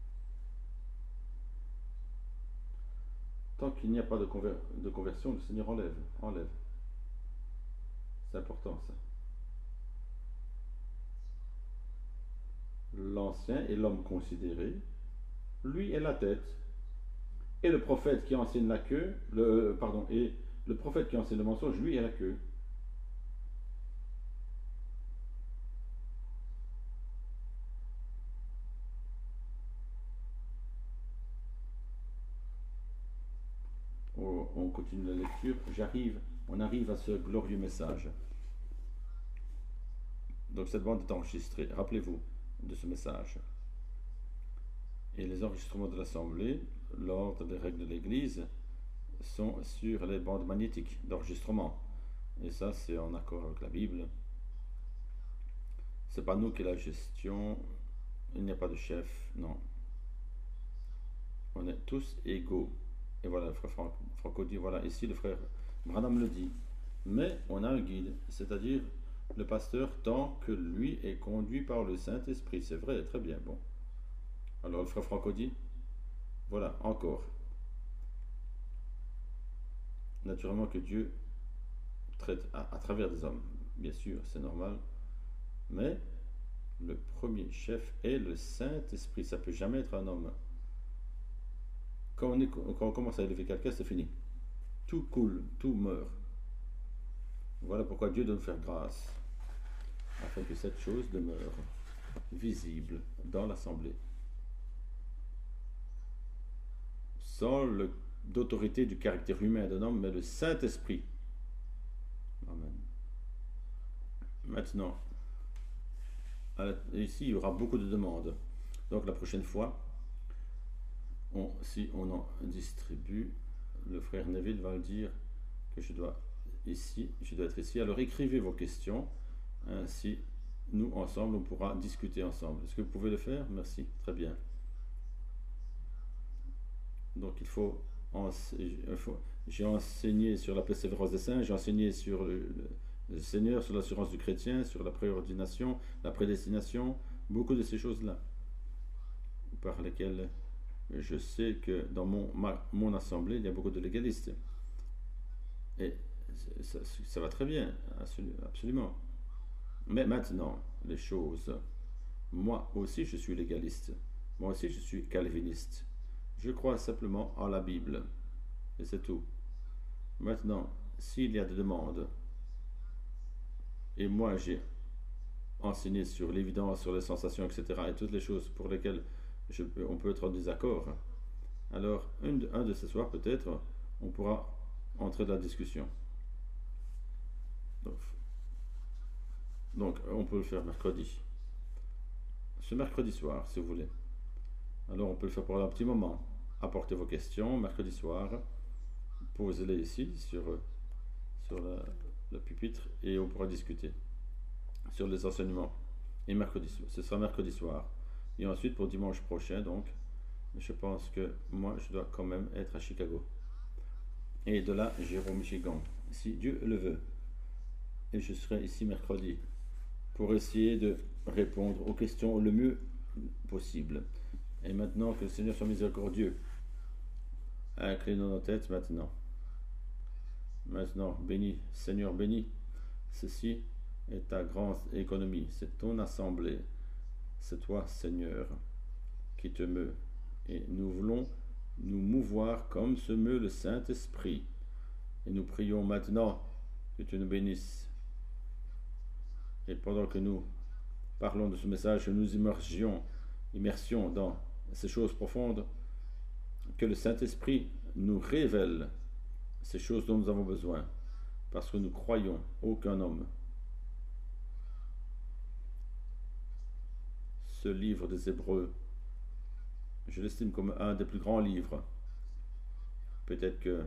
Tant qu'il n'y a pas de conversion, le Seigneur enlève. C'est important ça. L'ancien est l'homme considéré, lui est la tête. Et le prophète qui enseigne la queue, et le prophète qui enseigne le mensonge, lui est la queue. On continue la lecture. On arrive à ce glorieux message. Donc cette bande est enregistrée. Rappelez-vous de ce message. Et les enregistrements de l'Assemblée, l'ordre des règles de l'Église, sont sur les bandes magnétiques d'enregistrement. Et ça, c'est en accord avec la Bible. C'est pas nous qui la gestion. Il n'y a pas de chef, non. On est tous égaux. Et voilà, le frère Franco dit, voilà, ici le frère Branham le dit. Mais on a un guide, c'est-à-dire le pasteur, tant que lui est conduit par le Saint-Esprit. C'est vrai, très bien, bon. Alors le frère Franco dit, voilà, encore. Naturellement que Dieu traite à travers des hommes, bien sûr, c'est normal. Mais le premier chef est le Saint-Esprit, ça ne peut jamais être un homme. Quand on commence à élever quelqu'un, c'est fini. Tout coule, tout meurt. Voilà pourquoi Dieu doit nous faire grâce, afin que cette chose demeure visible dans l'assemblée. Sans d'autorité du caractère humain d'un homme, mais le Saint-Esprit. Amen. Maintenant, ici, il y aura beaucoup de demandes. Donc la prochaine fois, si on en distribue, le frère Neville va le dire que je dois être ici. Alors écrivez vos questions, ainsi nous ensemble on pourra discuter ensemble. Est-ce que vous pouvez le faire? Merci, très bien. Donc j'ai enseigné sur la persévérance des saints, j'ai enseigné sur le Seigneur, sur l'assurance du chrétien, sur la préordination, la prédestination, beaucoup de ces choses-là, par lesquelles je sais que dans mon assemblée, il y a beaucoup de légalistes. Et ça va très bien, absolument. Mais maintenant, les choses. Moi aussi, je suis légaliste. Moi aussi, je suis calviniste. Je crois simplement en la Bible. Et c'est tout. Maintenant, s'il y a des demandes, et moi j'ai enseigner sur l'évidence, sur les sensations, etc., et toutes les choses pour lesquelles on peut être en désaccord, alors un de ces soirs, peut-être, on pourra entrer dans la discussion. Donc, on peut le faire mercredi. Ce mercredi soir, si vous voulez. Alors, on peut le faire pour un petit moment. Apportez vos questions mercredi soir. Posez-les ici, sur le pupitre, et on pourra discuter sur les enseignements. Et ce sera mercredi soir. Et ensuite, pour dimanche prochain, donc, je pense que moi, je dois quand même être à Chicago. Et de là, j'irai au Michigan, si Dieu le veut. Et je serai ici mercredi pour essayer de répondre aux questions le mieux possible. Et maintenant, que le Seigneur soit miséricordieux. Inclinons nos têtes maintenant. Maintenant, bénis, Seigneur, bénis. Ceci est ta grande économie, c'est ton assemblée. C'est toi, Seigneur, qui te meut. Et nous voulons nous mouvoir comme se meut le Saint-Esprit. Et nous prions maintenant que tu nous bénisses. Et pendant que nous parlons de ce message, que nous immersions dans ces choses profondes, que le Saint-Esprit nous révèle ces choses dont nous avons besoin, parce que nous croyons aucun homme. Ce livre des Hébreux, je l'estime comme un des plus grands livres. Peut-être que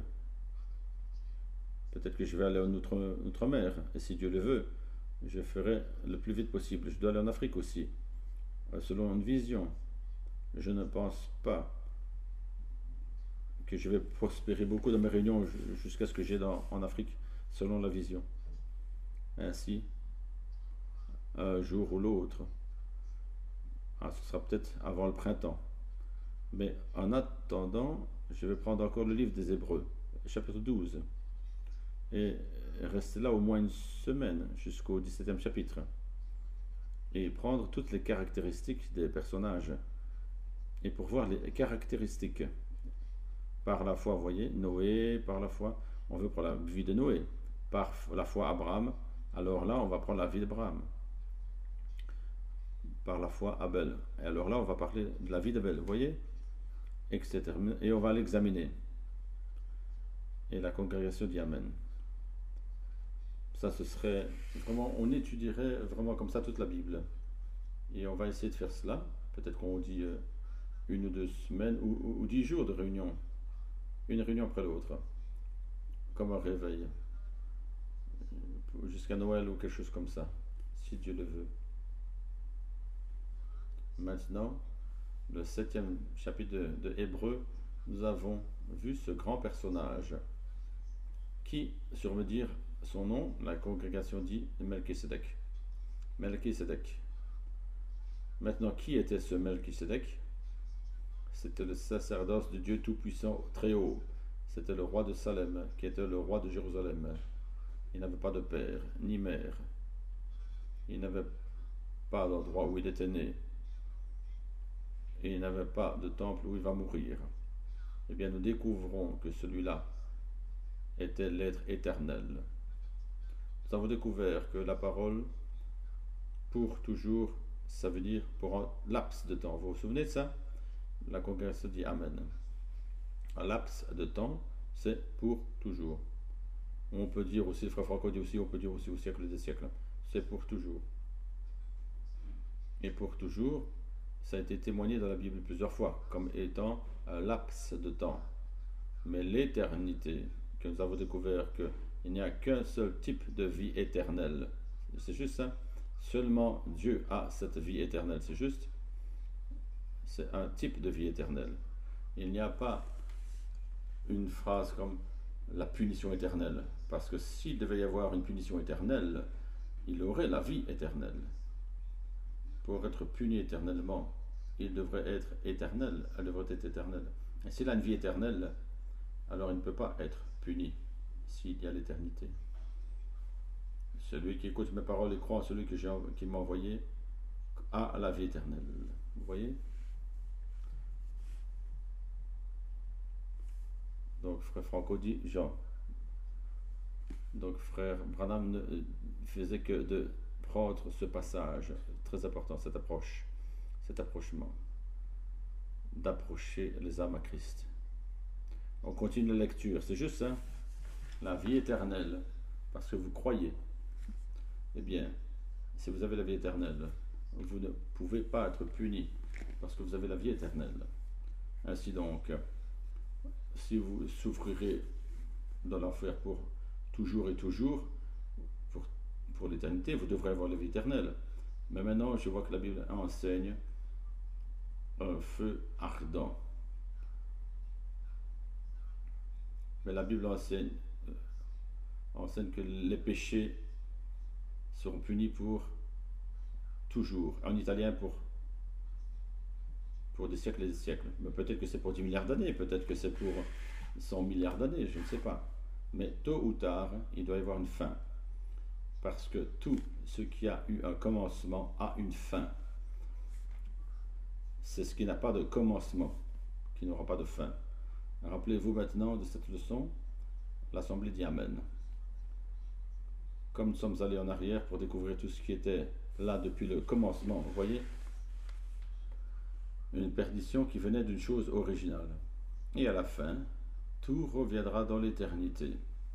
je vais aller en outre-mer, et si Dieu le veut, je ferai le plus vite possible. Je dois aller en Afrique aussi, selon une vision. Je ne pense pas que je vais prospérer beaucoup dans mes réunions jusqu'à ce que j'aille en Afrique, selon la vision. Ainsi, un jour ou l'autre, ce sera peut-être avant le printemps. Mais en attendant, je vais prendre encore le livre des Hébreux, chapitre 12, et rester là au moins une semaine jusqu'au 17e chapitre, et prendre toutes les caractéristiques des personnages, et pour voir les caractéristiques par la foi, vous voyez, Noé, par la foi, on veut prendre la vie de Noé, par la foi Abraham, alors là on va prendre la vie d'Abraham, par la foi Abel, et alors là on va parler de la vie d'Abel, vous voyez, etc. Et on va l'examiner. Et la congrégation dit Amen. Ça, ce serait vraiment, on étudierait vraiment comme ça toute la Bible. Et on va essayer de faire cela. Peut-être qu'on dit une ou 2 semaines ou 10 jours de réunion. Une réunion après l'autre. Comme un réveil. Jusqu'à Noël ou quelque chose comme ça. Si Dieu le veut. Maintenant, le 7e chapitre de Hébreux, nous avons vu ce grand personnage qui, sur me dire son nom, la congrégation dit Melchisédek. Melchisédek. Maintenant, qui était ce Melchisédek? C'était le sacerdoce de Dieu Tout-Puissant très haut. C'était le roi de Salem, qui était le roi de Jérusalem. Il n'avait pas de père, ni mère. Il n'avait pas d'endroit où il était né. Et il n'avait pas de temple où il va mourir. Eh bien, nous découvrons que celui-là était l'être éternel. Nous avons découvert que la parole, pour toujours, ça veut dire pour un laps de temps. Vous vous souvenez de ça? La congrégation dit Amen. Un laps de temps, c'est pour toujours. On peut dire aussi, le frère Franco dit aussi, on peut dire aussi au siècle des siècles. C'est pour toujours. Et pour toujours, ça a été témoigné dans la Bible plusieurs fois, comme étant un laps de temps. Mais l'éternité, que nous avons découvert qu'il n'y a qu'un seul type de vie éternelle. C'est juste ça. Seulement Dieu a cette vie éternelle. C'est juste. C'est un type de vie éternelle. Il n'y a pas une phrase comme la punition éternelle. Parce que s'il devait y avoir une punition éternelle, il aurait la vie éternelle. Pour être puni éternellement, il devrait être éternel. Elle devrait être éternelle. Et s'il a une vie éternelle, alors il ne peut pas être puni s'il y a l'éternité. Celui qui écoute mes paroles et croit en celui qui m'a envoyé a la vie éternelle. Vous voyez? Donc frère Franco dit Jean. Donc frère Branham ne faisait que de prendre ce passage, très important, cette approche, cet approchement, d'approcher les âmes à Christ. On continue la lecture, c'est juste ça, la vie éternelle, parce que vous croyez. Eh bien, si vous avez la vie éternelle, vous ne pouvez pas être puni, parce que vous avez la vie éternelle. Ainsi donc, si vous souffrirez dans l'enfer pour toujours et toujours, pour l'éternité, vous devrez avoir la vie éternelle. Mais maintenant, je vois que la Bible enseigne un feu ardent. Mais la Bible enseigne que les péchés seront punis pour toujours. En italien, pour des siècles et des siècles. Mais peut-être que c'est pour 10 milliards d'années, peut-être que c'est pour 100 milliards d'années, je ne sais pas. Mais tôt ou tard, il doit y avoir une fin. Parce que tout ce qui a eu un commencement a une fin. C'est ce qui n'a pas de commencement, qui n'aura pas de fin. Rappelez-vous maintenant de cette leçon, l'Assemblée dit Amen. Comme nous sommes allés en arrière pour découvrir tout ce qui était là depuis le commencement, vous voyez, une perdition qui venait d'une chose originale. Et à la fin, tout reviendra dans l'éternité.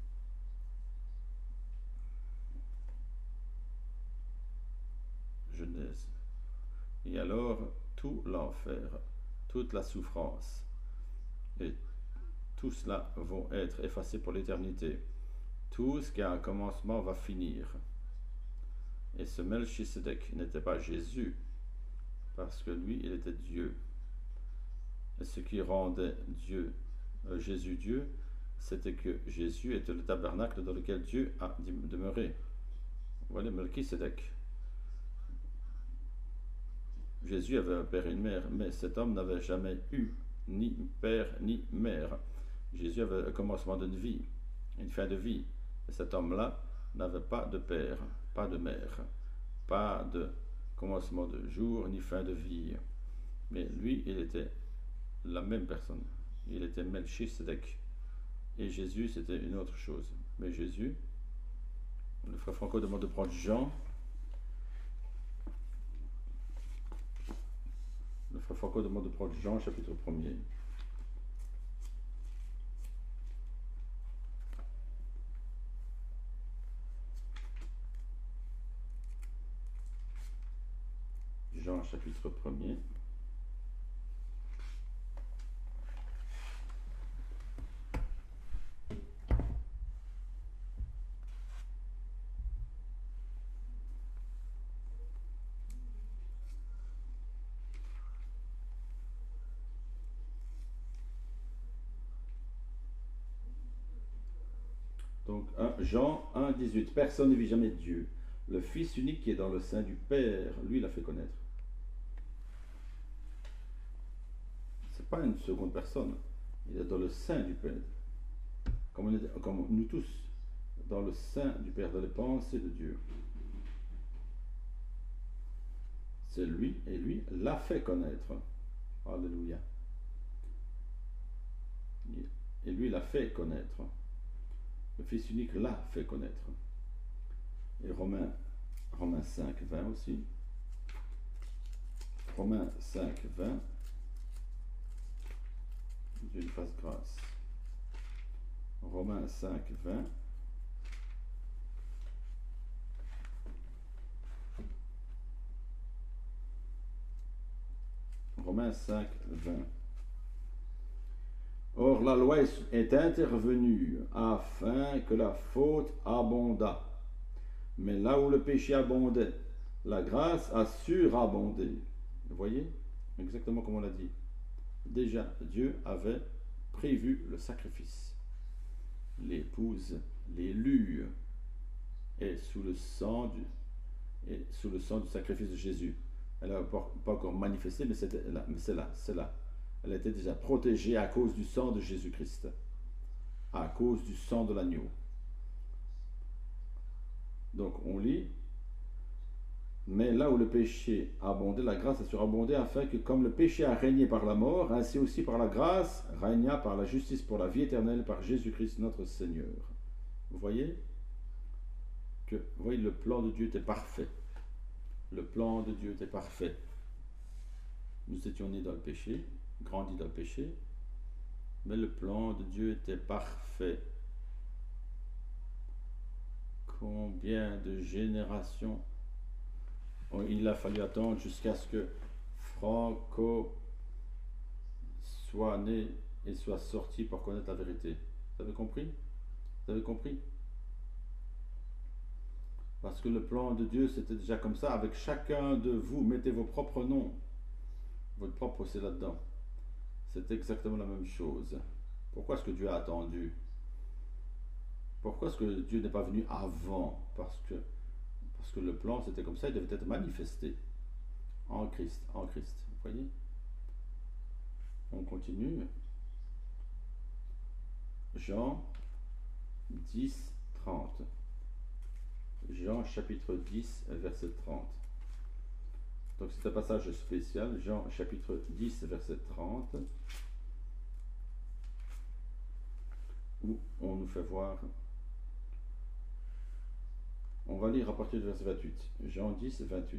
Genèse. Et alors, tout l'enfer, toute la souffrance, et tout cela vont être effacés pour l'éternité. Tout ce qui a un commencement va finir. Et ce Melchisedec n'était pas Jésus, parce que lui, il était Dieu. Et ce qui rendait Jésus Dieu, c'était que Jésus était le tabernacle dans lequel Dieu a demeuré. Voilà Melchisedec. Jésus avait un père et une mère, mais cet homme n'avait jamais eu ni père ni mère. Jésus avait un commencement d'une vie, une fin de vie. Et cet homme-là n'avait pas de père, pas de mère, pas de commencement de jour ni fin de vie. Mais lui, il était la même personne. Il était Melchisedec. Et Jésus, c'était une autre chose. Mais Jésus, le frère Franco demande de prendre Jean. Le frère Franco demande de prendre Jean, chapitre 1er. Jean, chapitre 1er. Donc, Jean 1, 18. Personne ne vit jamais Dieu. Le Fils unique qui est dans le sein du Père, lui l'a fait connaître. Ce n'est pas une seconde personne. Il est dans le sein du Père. Comme nous tous, dans le sein du Père, dans les pensées de Dieu. C'est lui, et lui l'a fait connaître. Alléluia. Et lui l'a fait connaître. Le Fils unique l'a fait connaître. Et Romains 5, 20 aussi. Romains 5, 20. Dieu lui fasse grâce. Romains 5, 20. Romains 5, 20. Or, la loi est intervenue afin que la faute abondât. Mais là où le péché abondait, la grâce a surabondé. Vous voyez? Exactement comme on l'a dit. Déjà, Dieu avait prévu le sacrifice. L'épouse, l'élu, est sous le sang du sacrifice de Jésus. Elle n'a pas encore manifesté, mais c'est là. Elle était déjà protégée à cause du sang de Jésus-Christ, à cause du sang de l'agneau. Donc on lit, mais là où le péché a abondé, la grâce a surabondé, afin que comme le péché a régné par la mort, ainsi aussi par la grâce régna par la justice pour la vie éternelle par Jésus-Christ notre Seigneur. Vous voyez le plan de Dieu était parfait. Le plan de Dieu était parfait. Nous étions nés dans le péché, grandis dans le péché, mais le plan de Dieu était parfait. Combien de générations il a fallu attendre jusqu'à ce que Franco soit né et soit sorti pour connaître la vérité. Vous avez compris? Vous avez compris? Parce que le plan de Dieu, c'était déjà comme ça. Avec chacun de vous, mettez vos propres noms. Votre propre c'est là-dedans. C'est exactement la même chose. Pourquoi est-ce que Dieu a attendu? Pourquoi est-ce que Dieu n'est pas venu avant? Parce que le plan, c'était comme ça. Il devait être manifesté en Christ. En Christ. Vous voyez? On continue. Jean 10, 30. Jean chapitre 10, verset 30. Donc c'est un passage spécial, Jean chapitre 10, verset 30, où on nous fait voir, on va lire à partir du verset 28, Jean 10, 28.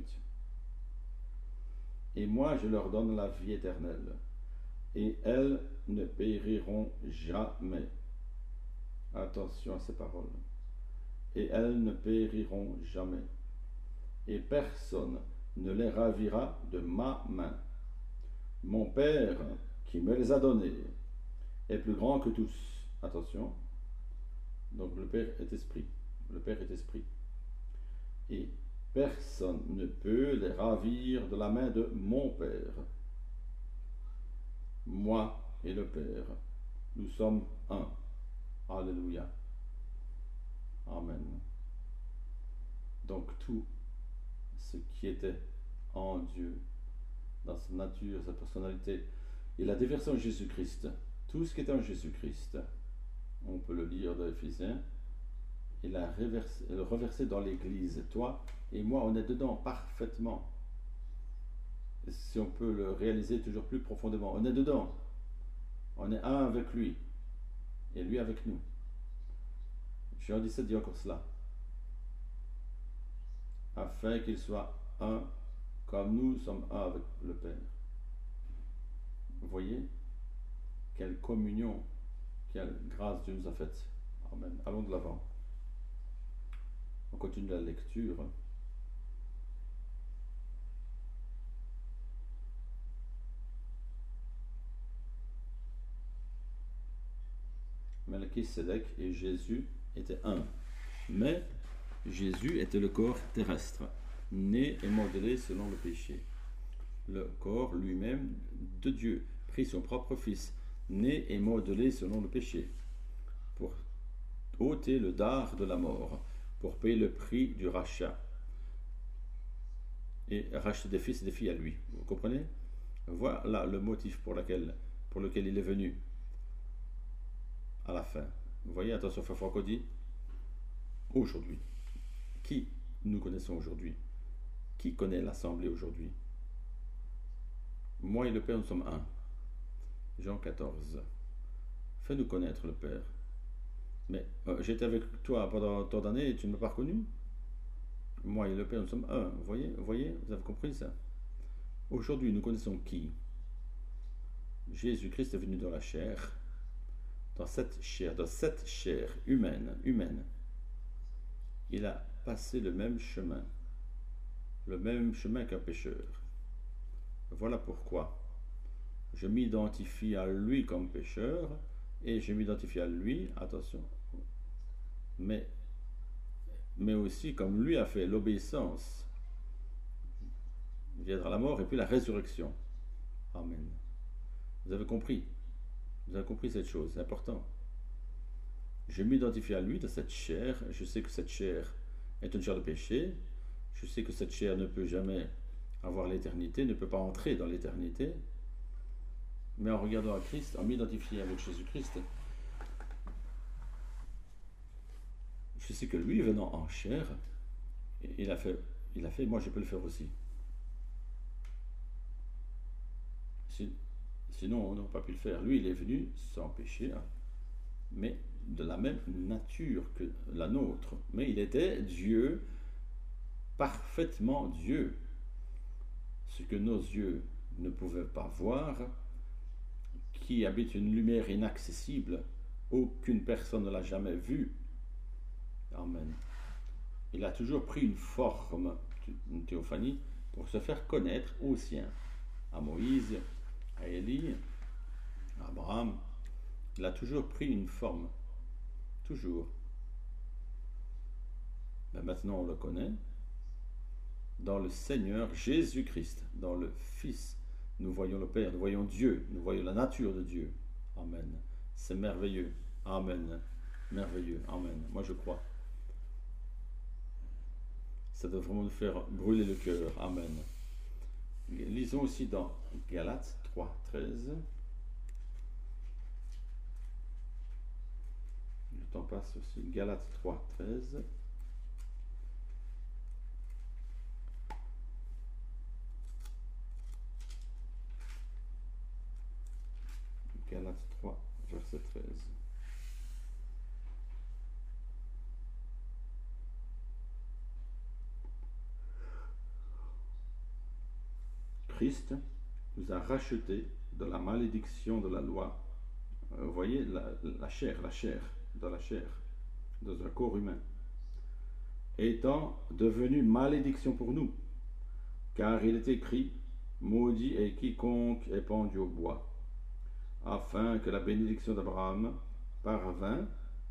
Et moi je leur donne la vie éternelle, et elles ne périront jamais. Attention à ces paroles. Et elles ne périront jamais. Et personne ne les ravira de ma main. Mon Père, qui me les a donnés, est plus grand que tous. Attention. Donc le Père est esprit. Le Père est esprit. Et personne ne peut les ravir de la main de mon Père. Moi et le Père, nous sommes un. Alléluia. Amen. Donc tout ce qui était en Dieu, dans sa nature, sa personnalité, il a déversé en Jésus-Christ. Tout ce qui était en Jésus-Christ, on peut le lire dans Éphésiens, il a reversé dans l'Église. Toi et moi, on est dedans parfaitement. Si on peut le réaliser toujours plus profondément, on est dedans. On est un avec lui et lui avec nous. Jean 17 dit encore cela. Afin qu'il soit un comme nous sommes un avec le Père. Vous voyez? Quelle communion, quelle grâce Dieu nous a faite. Amen. Allons de l'avant. On continue la lecture. Melchisédek et Jésus étaient un. Mais Jésus était le corps terrestre, né et modelé selon le péché. Le corps lui-même de Dieu, prit son propre Fils, né et modelé selon le péché, pour ôter le dard de la mort, pour payer le prix du rachat, et racheter des fils et des filles à lui. Vous comprenez? Voilà le motif pour lequel il est venu à la fin. Vous voyez, attention, Frère Franco dit, aujourd'hui, qui nous connaissons aujourd'hui? Qui connaît l'Assemblée aujourd'hui? Moi et le Père, nous sommes un. Jean 14. Fais-nous connaître le Père. Mais j'étais avec toi pendant tant d'années et tu ne m'as pas reconnu? Moi et le Père, nous sommes un. Vous voyez, vous avez compris ça? Aujourd'hui, nous connaissons qui? Jésus-Christ est venu dans la chair, dans cette chair humaine. Il a passé le même chemin qu'un pécheur. Voilà pourquoi je m'identifie à lui comme pécheur et je m'identifie à lui, attention, mais aussi comme lui a fait l'obéissance, viendra la mort et puis la résurrection. Amen. Vous avez compris cette chose, c'est important. Je m'identifie à lui dans cette chair, je sais que cette chair est une chair de péché, je sais que cette chair ne peut jamais avoir l'éternité, ne peut pas entrer dans l'éternité, mais en regardant à Christ, en m'identifiant avec Jésus-Christ, je sais que lui, venant en chair, il a fait, moi je peux le faire aussi. Sinon, on n'aurait pas pu le faire. Lui, il est venu sans péché, mais de la même nature que la nôtre. Mais il était Dieu parfaitement Dieu, ce que nos yeux ne pouvaient pas voir, qui habite une lumière inaccessible, aucune personne ne l'a jamais vu. Amen. Il a toujours pris une forme, une théophanie, pour se faire connaître aux siens, à Moïse, à Élie, à Abraham. Il a toujours pris une forme, toujours. Mais maintenant on le connaît, dans le Seigneur Jésus-Christ, dans le Fils. Nous voyons le Père, nous voyons Dieu, nous voyons la nature de Dieu. Amen. C'est merveilleux. Amen. Merveilleux. Amen. Moi je crois. Ça doit vraiment nous faire brûler le cœur. Amen. Lisons aussi dans Galates 3, 13. Le temps passe aussi. Galates 3, 13. Galates 3, verset 13. Christ nous a rachetés de la malédiction de la loi. Vous voyez, la chair, dans la chair, dans un corps humain, étant devenu malédiction pour nous, car il est écrit, maudit est quiconque est pendu au bois, afin que la bénédiction d'Abraham parvint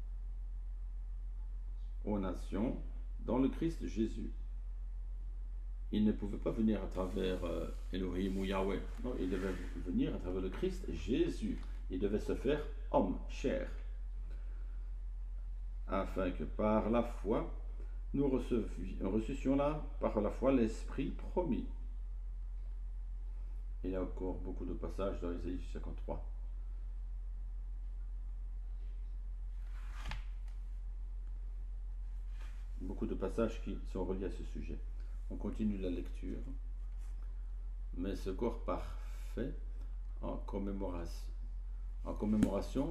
aux nations dans le Christ Jésus. Il ne pouvait pas venir à travers Elohim ou Yahweh. Non, il devait venir à travers le Christ Jésus. Il devait se faire homme, chair. Afin que par la foi, nous reçussions là, par la foi, l'Esprit promis. Il y a encore beaucoup de passages dans Ésaïe 53. Beaucoup de passages qui sont reliés à ce sujet. On continue la lecture. Mais ce corps parfait, en commémoration,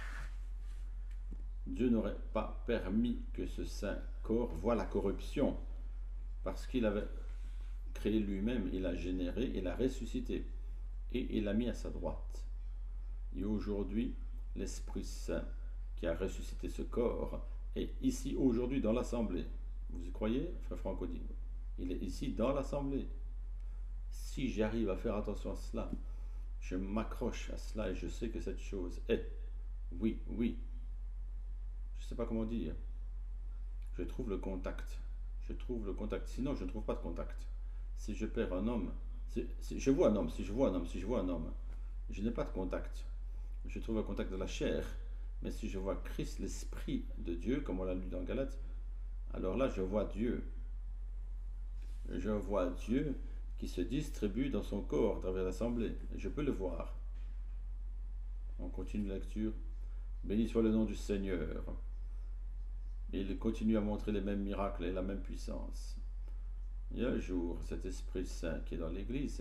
Dieu n'aurait pas permis que ce saint corps voie la corruption, parce qu'il avait créé lui-même, il a généré, il a ressuscité, et il l'a mis à sa droite. Et aujourd'hui, l'Esprit Saint qui a ressuscité ce corps est ici aujourd'hui dans l'assemblée. Vous y croyez, frère Franco dit? Il est ici dans l'assemblée. Si j'arrive à faire attention à cela, je m'accroche à cela et je sais que cette chose est. Oui. Je ne sais pas comment dire. Je trouve le contact. Sinon, je ne trouve pas de contact. Si je perds un homme, si je vois un homme, je n'ai pas de contact. Je trouve le contact de la chair. Mais si je vois Christ, l'Esprit de Dieu, comme on l'a lu dans Galates, alors là, je vois Dieu. Je vois Dieu qui se distribue dans son corps à travers l'assemblée. Je peux le voir. On continue la lecture. Béni soit le nom du Seigneur. Il continue à montrer les mêmes miracles et la même puissance. Et un jour, cet Esprit Saint qui est dans l'Église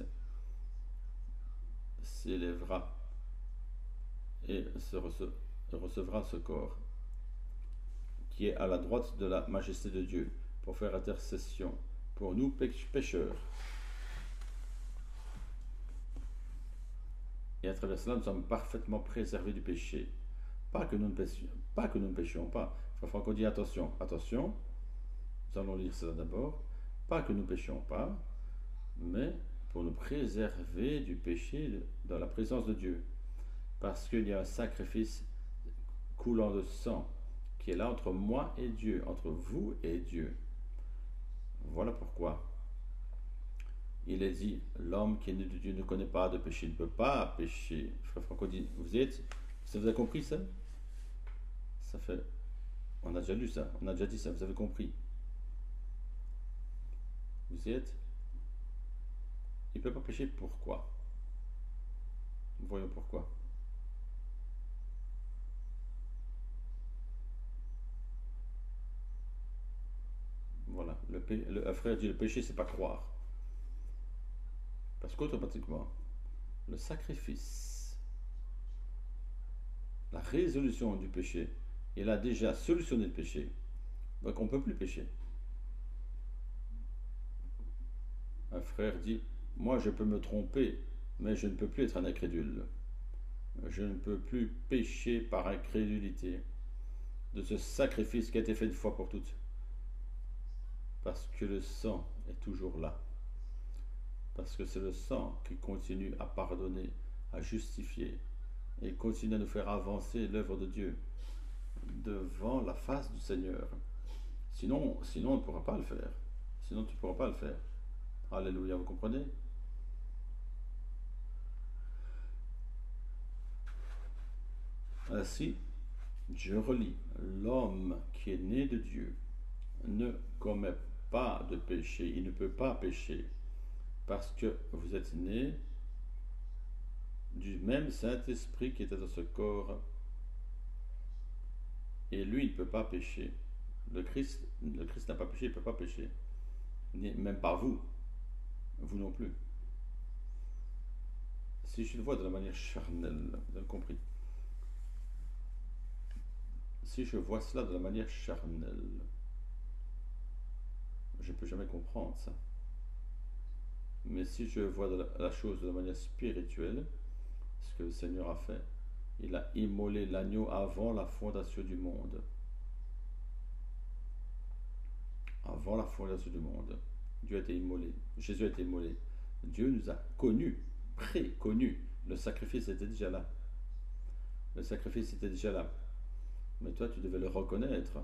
s'élèvera et recevra ce corps qui est à la droite de la majesté de Dieu pour faire intercession pour nous pécheurs. Et à travers cela, nous sommes parfaitement préservés du péché. Pas que nous ne péchions pas. Frère Franco dit attention. Nous allons lire cela d'abord. Pas que nous péchions pas, mais pour nous préserver du péché dans la présence de Dieu. Parce qu'il y a un sacrifice coulant de sang qui est là entre moi et Dieu, entre vous et Dieu. Voilà pourquoi il est dit, l'homme qui est né de Dieu ne connaît pas de péché, ne peut pas pécher. Frère Franco dit, vous avez compris ça? Ça fait, on a déjà lu ça, on a déjà dit ça, vous avez compris. Vous y êtes? Il ne peut pas pécher, pourquoi? Voyons pourquoi. Voilà, le frère dit le péché, c'est pas croire. Parce qu'automatiquement, le sacrifice, la résolution du péché, il a déjà solutionné le péché. Donc on ne peut plus pécher. Un frère dit, moi je peux me tromper, mais je ne peux plus être un incrédule. Je ne peux plus pécher par incrédulité de ce sacrifice qui a été fait une fois pour toutes. Parce que le sang est toujours là. Parce que c'est le sang qui continue à pardonner, à justifier et continue à nous faire avancer l'œuvre de Dieu devant la face du Seigneur. Sinon, on ne pourra pas le faire. Sinon, tu ne pourras pas le faire. Alléluia, vous comprenez? Ainsi, je relis, l'homme qui est né de Dieu ne commet pas de péché, il ne peut pas pécher, parce que vous êtes nés du même Saint-Esprit qui était dans ce corps, et lui, il ne peut pas pécher. Le Christ n'a pas péché, il ne peut pas pécher. Même pas vous non plus. Si je le vois de la manière charnelle, vous avez compris. Si je vois cela de la manière charnelle, je ne peux jamais comprendre ça. Mais si je vois la chose de la manière spirituelle, ce que le Seigneur a fait, il a immolé l'agneau avant la fondation du monde. Avant la fondation du monde, Dieu a été immolé, Jésus a été immolé. Dieu nous a connus, pré-connus. Le sacrifice était déjà là. Le sacrifice était déjà là. Mais toi, tu devais le reconnaître.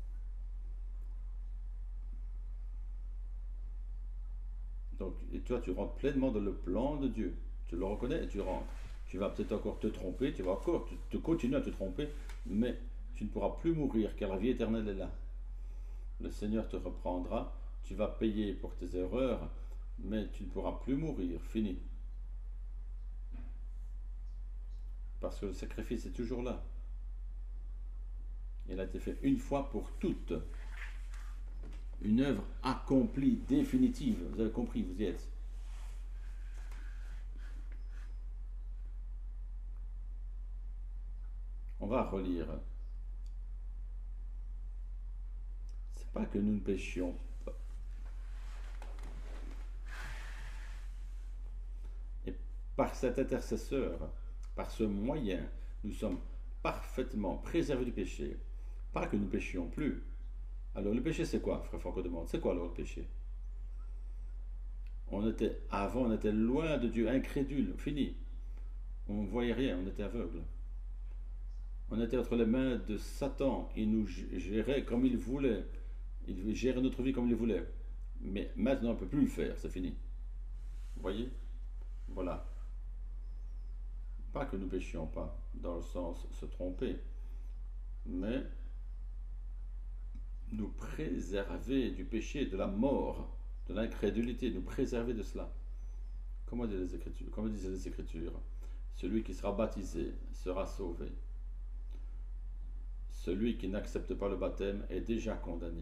Donc, et toi, tu rentres pleinement dans le plan de Dieu. Tu le reconnais et tu rentres. Tu vas peut-être encore te tromper, tu vas encore te continuer à te tromper, mais tu ne pourras plus mourir car la vie éternelle est là. Le Seigneur te reprendra, tu vas payer pour tes erreurs, mais tu ne pourras plus mourir, fini. Parce que le sacrifice est toujours là. Il a été fait une fois pour toutes. Une œuvre accomplie, définitive. Vous avez compris, vous y êtes. On va relire. C'est pas que nous ne péchions pas. Et par cet intercesseur, par ce moyen, nous sommes parfaitement préservés du péché. Pas que nous péchions plus. Alors le péché c'est quoi, frère Franco demande? C'est quoi alors le péché? Avant on était loin de Dieu, incrédule, fini. On ne voyait rien, on était aveugle. On était entre les mains de Satan, il nous gérait comme il voulait. Il gérait notre vie comme il voulait. Mais maintenant on ne peut plus le faire, c'est fini. Vous voyez? Voilà. Pas que nous péchions pas, dans le sens se tromper, mais nous préserver du péché, de la mort, de l'incrédulité, nous préserver de cela. Comment disaient les Écritures? Celui qui sera baptisé sera sauvé. Celui qui n'accepte pas le baptême est déjà condamné.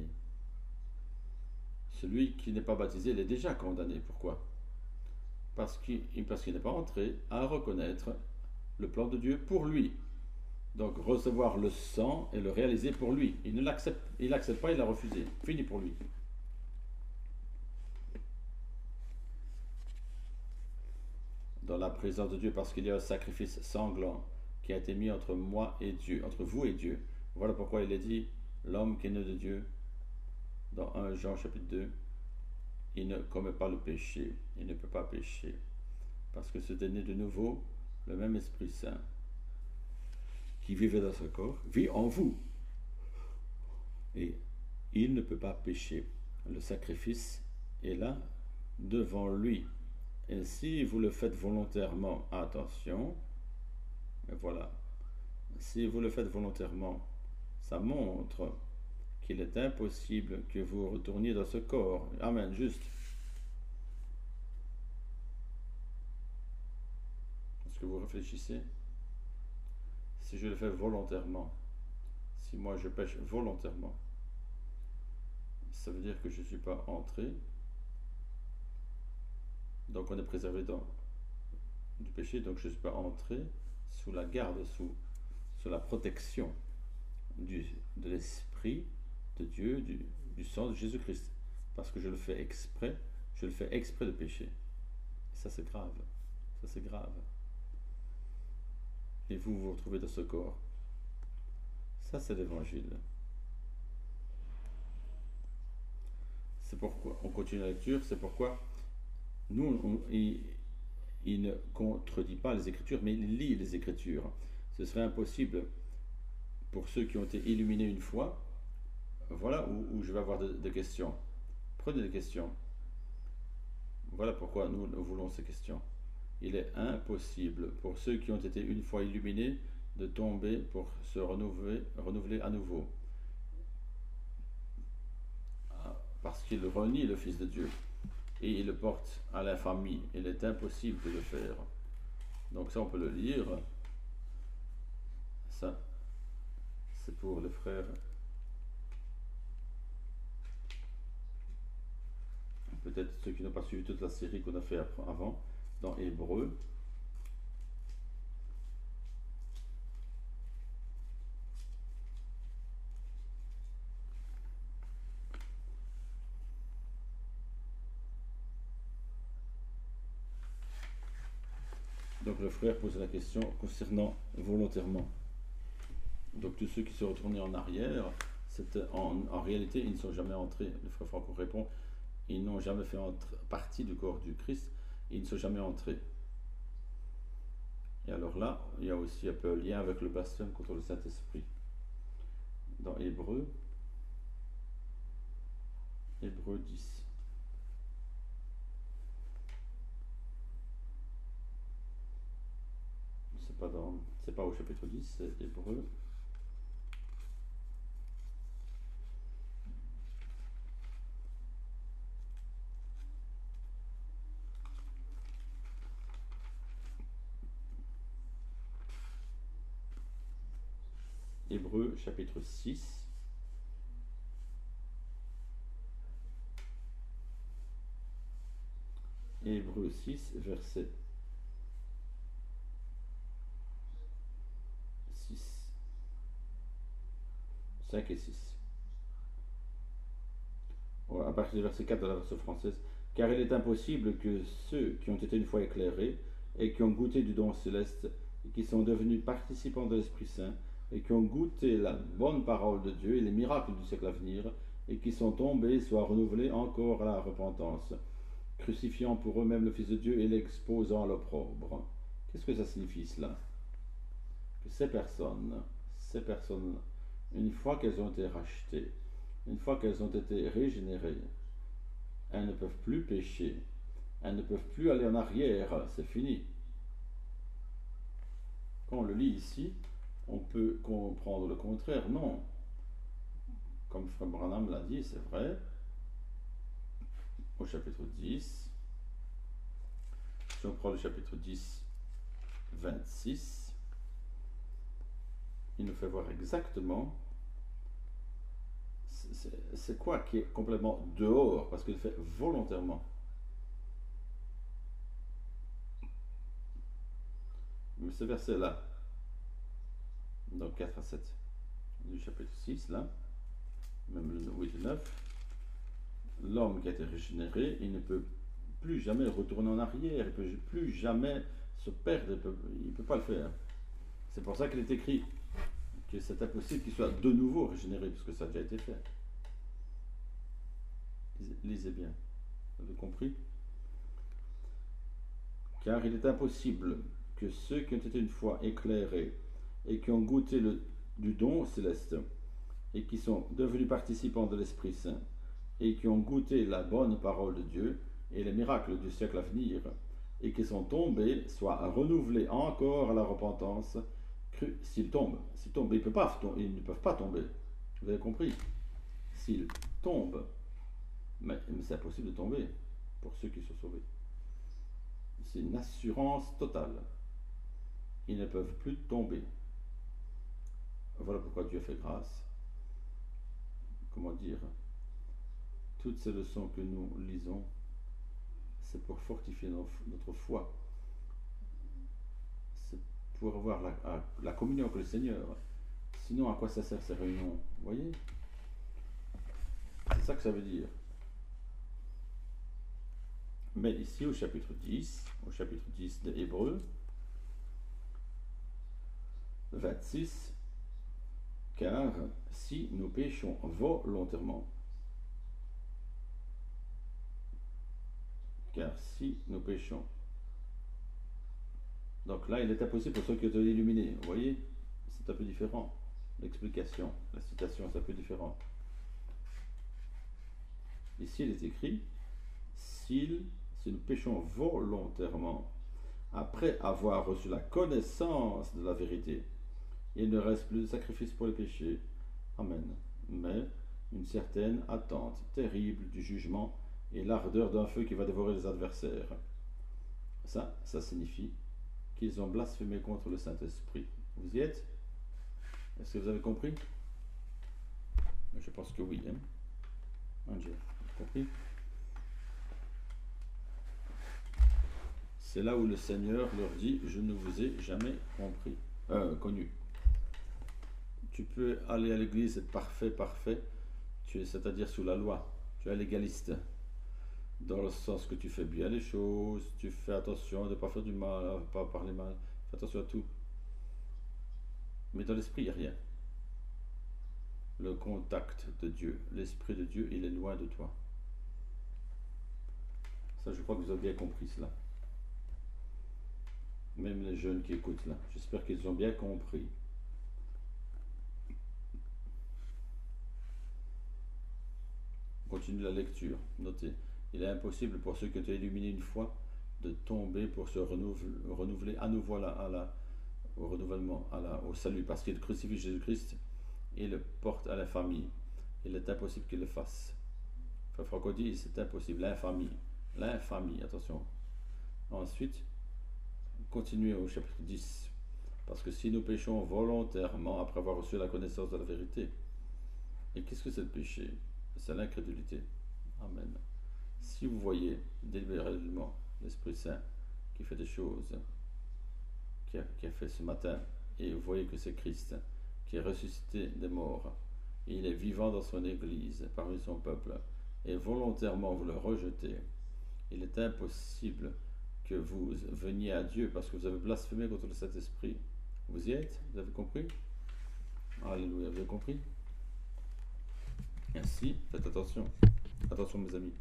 Celui qui n'est pas baptisé, il est déjà condamné. Pourquoi? Parce qu'il n'est pas entré à reconnaître le plan de Dieu pour lui. Donc recevoir le sang et le réaliser pour lui. Il ne l'accepte, il l'accepte pas, il l'a refusé. Fini pour lui. Dans la présence de Dieu, parce qu'il y a un sacrifice sanglant qui a été mis entre moi et Dieu, entre vous et Dieu. Voilà pourquoi il est dit, l'homme qui est né de Dieu, dans 1 Jean chapitre 2, il ne commet pas le péché, il ne peut pas pécher. Parce que c'était né de nouveau, le même Esprit Saint qui vivait dans ce corps, vit en vous. Et il ne peut pas pécher. Le sacrifice est là devant lui. Et si vous le faites volontairement, attention, et voilà, si vous le faites volontairement, ça montre qu'il est impossible que vous retourniez dans ce corps. Amen, juste. Est-ce que vous réfléchissez? Si je le fais volontairement, si moi je pêche volontairement, ça veut dire que je ne suis pas entré. Donc on est préservé du péché, donc je ne suis pas entré sous la garde, sous la protection de l'Esprit de Dieu, du sang de Jésus-Christ. Parce que je le fais exprès, Je le fais exprès de pécher. Ça c'est grave. Ça c'est grave. Et vous vous retrouvez dans ce corps. Ça c'est l'évangile. C'est pourquoi, on continue la lecture, c'est pourquoi nous, il ne contredit pas les Écritures, mais il lit les Écritures. Ce serait impossible pour ceux qui ont été illuminés une fois. Voilà où je vais avoir des questions. Prenez des questions. Voilà pourquoi nous voulons ces questions. Il est impossible pour ceux qui ont été une fois illuminés de tomber pour se renouveler à nouveau. Parce qu'il renie le Fils de Dieu et il le porte à l'infamie. Il est impossible de le faire. Donc ça, on peut le lire. Ça, c'est pour les frères. Peut-être ceux qui n'ont pas suivi toute la série qu'on a fait avant, dans Hébreux. Donc le frère pose la question concernant volontairement. Donc tous ceux qui se retournaient en arrière, en réalité, ils ne sont jamais entrés. Le frère Franco répond, ils n'ont jamais fait partie du corps du Christ, ils ne sont jamais entrés. Et alors là, il y a aussi un peu un lien avec le blasphème contre le Saint-Esprit. Dans Hébreux 10. C'est pas au chapitre 10, c'est Hébreux. Hébreux chapitre 6. Hébreux 6, verset 6, 5 et 6. À partir du verset 4 de la version française. Car il est impossible que ceux qui ont été une fois éclairés et qui ont goûté du don céleste et qui sont devenus participants de l'Esprit Saint et qui ont goûté la bonne parole de Dieu et les miracles du siècle à venir et qui sont tombés soient renouvelés encore à la repentance, crucifiant pour eux-mêmes le Fils de Dieu et l'exposant à l'opprobre. Qu'est-ce que ça signifie cela? Que ces personnes, une fois qu'elles ont été rachetées, une fois qu'elles ont été régénérées, elles ne peuvent plus pécher, elles ne peuvent plus aller en arrière, c'est fini. Quand on le lit ici, on peut comprendre le contraire, non. Comme Frère Branham l'a dit, c'est vrai, au chapitre 10, si on prend le chapitre 10, 26, il nous fait voir exactement c'est quoi qui est complètement dehors, parce qu'il le fait volontairement. Mais ce verset-là, donc 4 à 7 du chapitre 6, là, même le 8 et 9, l'homme qui a été régénéré, il ne peut plus jamais retourner en arrière, il ne peut plus jamais se perdre, il ne peut pas le faire. C'est pour ça qu'il est écrit que c'est impossible qu'il soit de nouveau régénéré, puisque ça a déjà été fait. Lisez bien, vous avez compris? Car il est impossible que ceux qui ont été une fois éclairés et qui ont goûté du don céleste et qui sont devenus participants de l'Esprit Saint et qui ont goûté la bonne parole de Dieu et les miracles du siècle à venir et qui sont tombés soient renouvelés encore à la repentance s'ils tombent. Ils ne peuvent pas tomber. Vous avez compris? S'ils tombent, mais c'est impossible de tomber pour ceux qui sont sauvés. C'est une assurance totale. Ils ne peuvent plus tomber. Voilà pourquoi Dieu fait grâce. Comment dire? Toutes ces leçons que nous lisons, c'est pour fortifier notre foi. C'est pour avoir la communion avec le Seigneur. Sinon, à quoi ça sert ces réunions? Vous voyez? C'est ça que ça veut dire. Mais ici au chapitre 10 de Hébreux, 26, car si nous péchons volontairement, donc là il est impossible pour ceux qui ont été illuminés, vous voyez, c'est un peu différent, l'explication, la citation c'est un peu différent. Ici il est écrit, si nous péchons volontairement, après avoir reçu la connaissance de la vérité, il ne reste plus de sacrifice pour les péchés. Amen. Mais une certaine attente terrible du jugement et l'ardeur d'un feu qui va dévorer les adversaires. Ça signifie qu'ils ont blasphémé contre le Saint-Esprit. Vous y êtes? Est-ce que vous avez compris? Je pense que oui. Dieu, vous avez compris? C'est là où le Seigneur leur dit, je ne vous ai jamais connu. Tu peux aller à l'église, être parfait, c'est-à-dire sous la loi. Tu es légaliste. Dans le sens que tu fais bien les choses, tu fais attention de ne pas faire du mal, de ne pas parler mal, fais attention à tout. Mais dans l'esprit, il n'y a rien. Le contact de Dieu, l'Esprit de Dieu, il est loin de toi. Ça, je crois que vous avez bien compris cela. Même les jeunes qui écoutent là, j'espère qu'ils ont bien compris. Continue la lecture, notez. Il est impossible pour ceux qui ont été illuminés une fois de tomber pour se renouveler à nouveau au renouvellement, au salut, parce qu'il crucifie Jésus-Christ et le porte à l'infamie. Il est impossible qu'il le fasse. Frère Franco dit, c'est impossible, l'infamie, attention. Ensuite, continuez au chapitre 10. Parce que si nous péchons volontairement après avoir reçu la connaissance de la vérité, et qu'est-ce que c'est le péché? C'est l'incrédulité. Amen. Si vous voyez délibérément l'Esprit Saint qui fait des choses, qui a fait ce matin, et vous voyez que c'est Christ qui est ressuscité des morts, et il est vivant dans son Église, parmi son peuple, et volontairement vous le rejetez, il est impossible que vous veniez à Dieu parce que vous avez blasphémé contre le Saint-Esprit. Vous y êtes? Vous avez compris? Alléluia, vous avez compris? Ainsi, faites attention. Attention mes amis.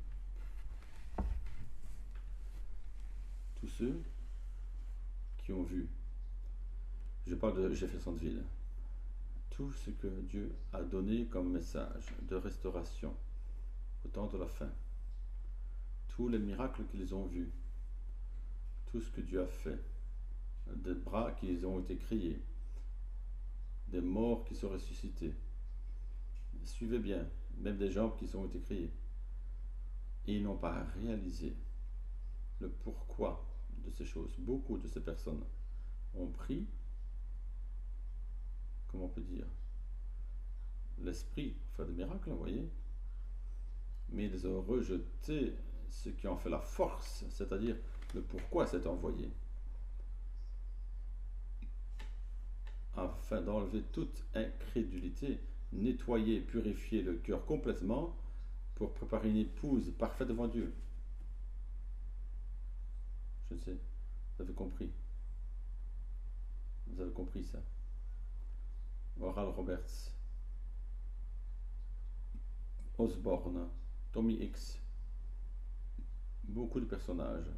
Tous ceux qui ont vu, je parle de Jeffersonville, tout ce que Dieu a donné comme message de restauration au temps de la fin, tous les miracles qu'ils ont vus, tout ce que Dieu a fait, des bras qui ont été criés, des morts qui sont ressuscités. Suivez bien, même des jambes qui ont été criées. Et ils n'ont pas réalisé le pourquoi de ces choses. Beaucoup de ces personnes ont pris, comment on peut dire, l'esprit pour faire des miracles, vous voyez, mais ils ont rejeté ce qui en fait la force, c'est-à-dire le pourquoi c'est envoyé, afin d'enlever toute incrédulité, nettoyer, purifier le cœur complètement pour préparer une épouse parfaite devant Dieu. Je ne sais, vous avez compris. Vous avez compris ça. Oral Roberts, Osborne, Tommy X, beaucoup de personnages.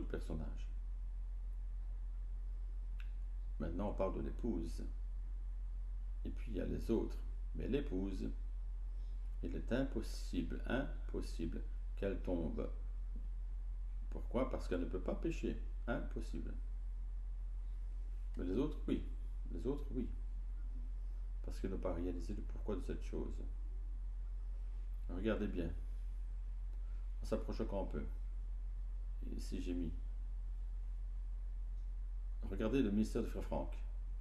Maintenant on parle de l'épouse, et puis il y a les autres, mais l'épouse, il est impossible qu'elle tombe. Pourquoi? Parce qu'elle ne peut pas pécher, impossible. Mais les autres, oui, parce qu'elle n'a pas réalisé le pourquoi de cette chose. Regardez bien, on s'approche encore un peu. Ici j'ai mis. Regardez le ministère de Frère Franck.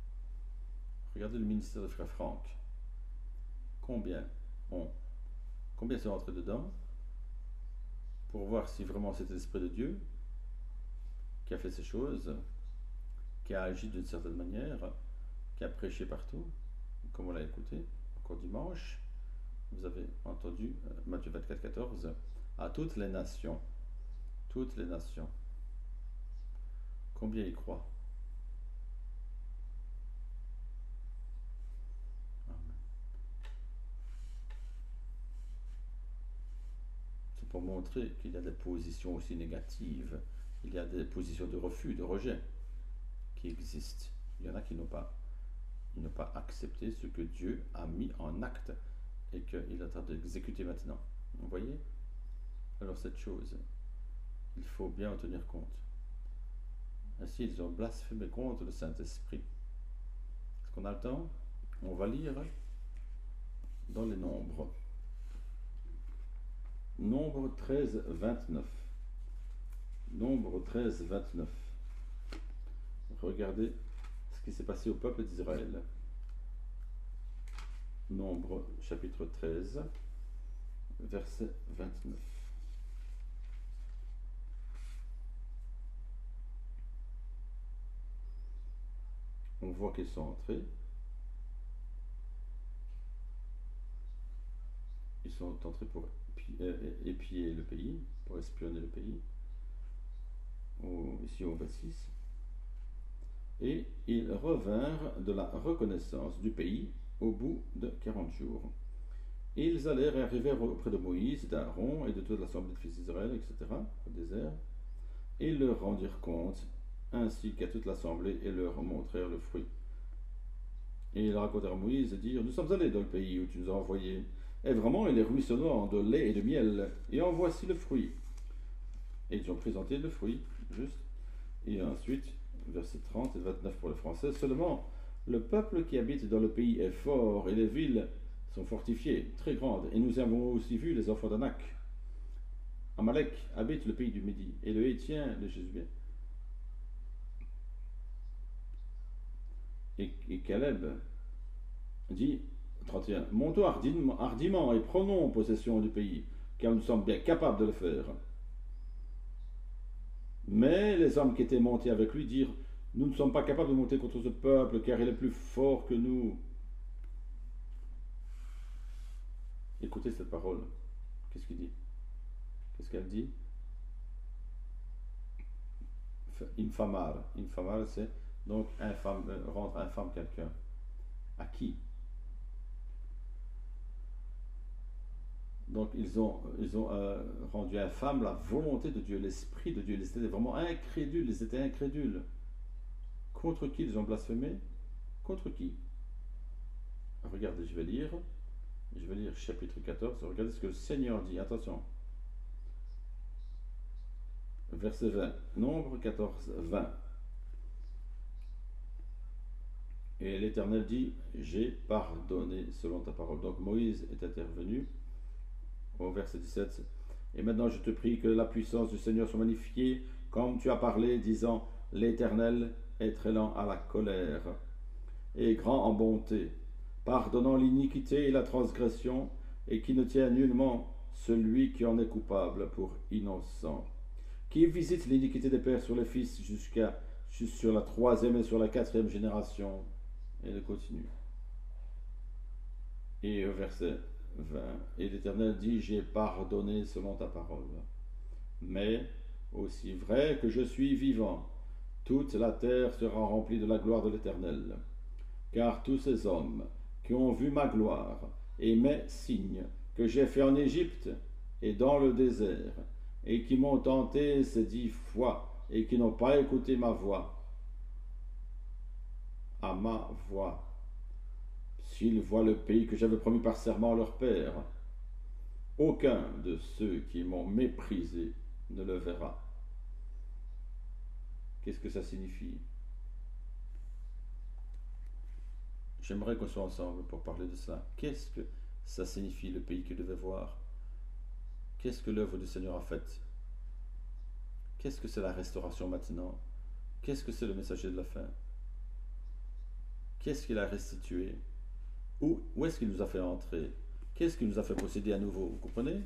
Combien sont entrés dedans pour voir si vraiment c'était l'Esprit de Dieu qui a fait ces choses, qui a agi d'une certaine manière, qui a prêché partout, comme on l'a écouté encore dimanche. Vous avez entendu Matthieu 24, 14, à toutes les nations toutes les nations. Combien y croient? Amen. C'est pour montrer qu'il y a des positions aussi négatives. Il y a des positions de refus, de rejet qui existent. Il y en a qui n'ont pas accepté ce que Dieu a mis en acte et qu'il est en train d'exécuter maintenant. Vous voyez? Alors cette chose, il faut bien en tenir compte. Ainsi, ils ont blasphémé contre le Saint-Esprit. Est-ce qu'on a le temps? On va lire dans les Nombres. Nombre 13, 29. Nombre 13, 29. Regardez ce qui s'est passé au peuple d'Israël. Nombre chapitre 13, verset 29. On voit qu'ils sont entrés. Ils sont entrés pour épier le pays, pour espionner le pays. Ici au 26. Et ils revinrent de la reconnaissance du pays au bout de 40 jours. Et ils allèrent et arrivèrent auprès de Moïse, d'Aaron et de toute l'assemblée des fils d'Israël, etc., au désert. Et ils leur rendirent compte, ainsi qu'à toute l'assemblée, et leur montrèrent le fruit. Et ils racontèrent à Moïse et dirent: nous sommes allés dans le pays où tu nous as envoyés, et vraiment il est ruissonnant de lait et de miel, et en voici le fruit. Et ils ont présenté le fruit, juste. Et ensuite, versets 30 et 29 pour le français, seulement le peuple qui habite dans le pays est fort, et les villes sont fortifiées, très grandes, et nous avons aussi vu les enfants d'Anak. Amalek habite le pays du Midi, et le Héthien, le Jézubien. Et Caleb dit, 31, montons hardiment et prenons possession du pays, car nous sommes bien capables de le faire. Mais les hommes qui étaient montés avec lui dirent: nous ne sommes pas capables de monter contre ce peuple, car il est plus fort que nous. Écoutez cette parole. Qu'est-ce qu'il dit? Qu'est-ce qu'elle dit? Infamar. Infamar, c'est donc rendre infâme quelqu'un. À qui? Donc ils ont rendu infâme la volonté de Dieu, l'esprit de Dieu. Ils étaient vraiment incrédules, ils étaient incrédules. Contre qui ils ont blasphémé? Contre qui? Regardez, je vais lire chapitre 14, regardez ce que le Seigneur dit, attention. Verset 20, Nombre 14, 20. Et l'Éternel dit: j'ai pardonné selon ta parole. Donc Moïse est intervenu. Au verset 17, et maintenant je te prie que la puissance du Seigneur soit magnifiée, comme tu as parlé, disant: l'Éternel est très lent à la colère et grand en bonté, pardonnant l'iniquité et la transgression, et qui ne tient nullement celui qui en est coupable pour innocent, qui visite l'iniquité des pères sur les fils sur la 3e et sur la 4e génération. Et il continue. Et au verset 20, et l'Éternel dit: j'ai pardonné selon ta parole. Mais aussi vrai que je suis vivant, toute la terre sera remplie de la gloire de l'Éternel. Car tous ces hommes qui ont vu ma gloire et mes signes que j'ai faits en Égypte et dans le désert, et qui m'ont tenté ces 10 fois et qui n'ont pas écouté ma voix, à ma voix, s'ils voient le pays que j'avais promis par serment à leur père, aucun de ceux qui m'ont méprisé ne le verra. Qu'est-ce que ça signifie? J'aimerais qu'on soit ensemble pour parler de ça. Qu'est-ce que ça signifie, le pays qu'ils devaient voir? Qu'est-ce que l'œuvre du Seigneur a fait? Qu'est-ce que c'est la restauration maintenant? Qu'est-ce que c'est le messager de la fin? Qu'est-ce qu'il a restitué? Où est-ce qu'il nous a fait entrer? Qu'est-ce qu'il nous a fait posséder à nouveau? Vous comprenez?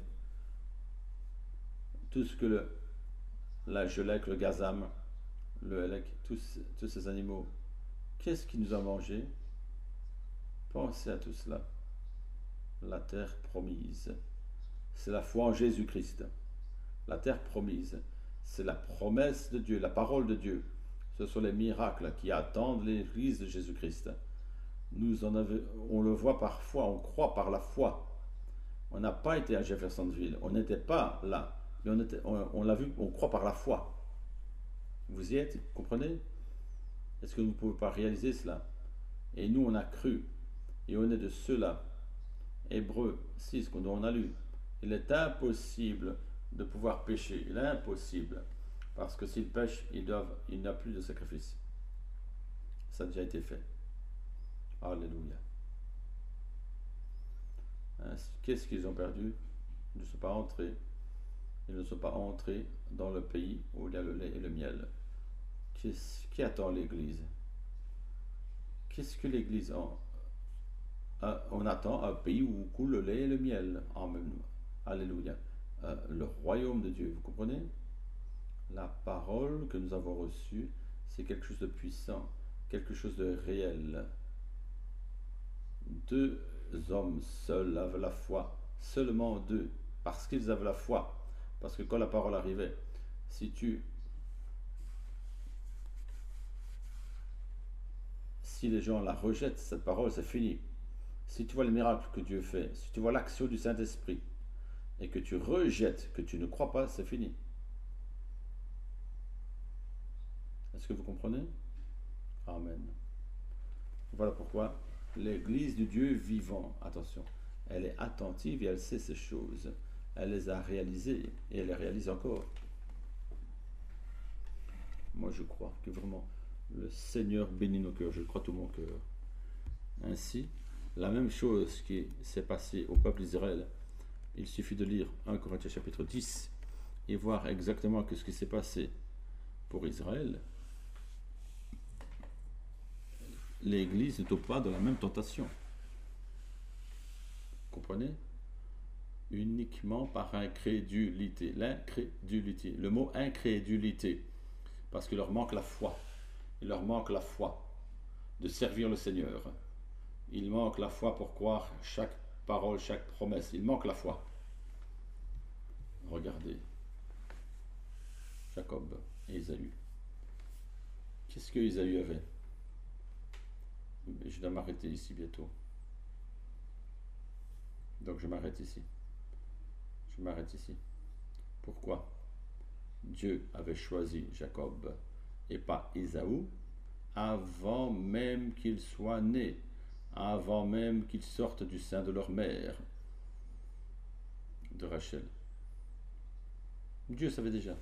Tout ce que la gelec, le gazam, le helec, tous ces animaux, qu'est-ce qui nous a mangé? Pensez à tout cela. La terre promise. C'est la foi en Jésus-Christ. La terre promise. C'est la promesse de Dieu, la parole de Dieu. Ce sont les miracles qui attendent l'Église de Jésus-Christ. On le voit parfois, on croit par la foi. On n'a pas été à Jeffersonville, on n'était pas là, mais on l'a vu, on croit par la foi. Vous y êtes, comprenez? Est-ce que vous ne pouvez pas réaliser cela? Et nous, on a cru, et on est de ceux-là. Hébreux 6, dont on a lu. Il est impossible de pouvoir pécher, il est impossible, parce que s'ils pêchent, il n'y a plus de sacrifice. Ça a déjà été fait. Alléluia. Qu'est-ce qu'ils ont perdu? Ils ne sont pas entrés. Ils ne sont pas entrés dans le pays où il y a le lait et le miel. Qui attend l'Église? Qu'est-ce que l'Église on attend un pays où coule le lait et le miel. Amen. Alléluia. Le royaume de Dieu, vous comprenez? La parole que nous avons reçue, c'est quelque chose de puissant, quelque chose de réel. Deux hommes seuls avaient la foi, seulement deux, parce qu'ils avaient la foi. Parce que quand la parole arrivait, si les gens la rejettent, cette parole, c'est fini. Si tu vois le miracle que Dieu fait, si tu vois l'action du Saint-Esprit, et que tu rejettes, que tu ne crois pas, c'est fini. Est-ce que vous comprenez? Amen. Voilà pourquoi l'Église du Dieu vivant, attention, elle est attentive et elle sait ces choses. Elle les a réalisées et elle les réalise encore. Moi, je crois que vraiment le Seigneur bénit nos cœurs. Je le crois tout mon cœur. Ainsi, la même chose qui s'est passée au peuple d'Israël, il suffit de lire 1 Corinthiens chapitre 10 et voir exactement ce qui s'est passé pour Israël. L'Église ne tombe pas dans la même tentation. Vous comprenez? Uniquement par incrédulité. L'incrédulité. Le mot incrédulité. Parce qu'il leur manque la foi. Il leur manque la foi de servir le Seigneur. Il manque la foi pour croire chaque parole, chaque promesse. Il manque la foi. Regardez. Jacob et Ésaü. Qu'est-ce que Ésaü avait? Je dois m'arrêter ici bientôt. Donc je m'arrête ici. Je m'arrête ici. Pourquoi? Dieu avait choisi Jacob et pas Ésaü avant même qu'il soit né, avant même qu'il sorte du sein de leur mère, de Rachel. Dieu savait déjà.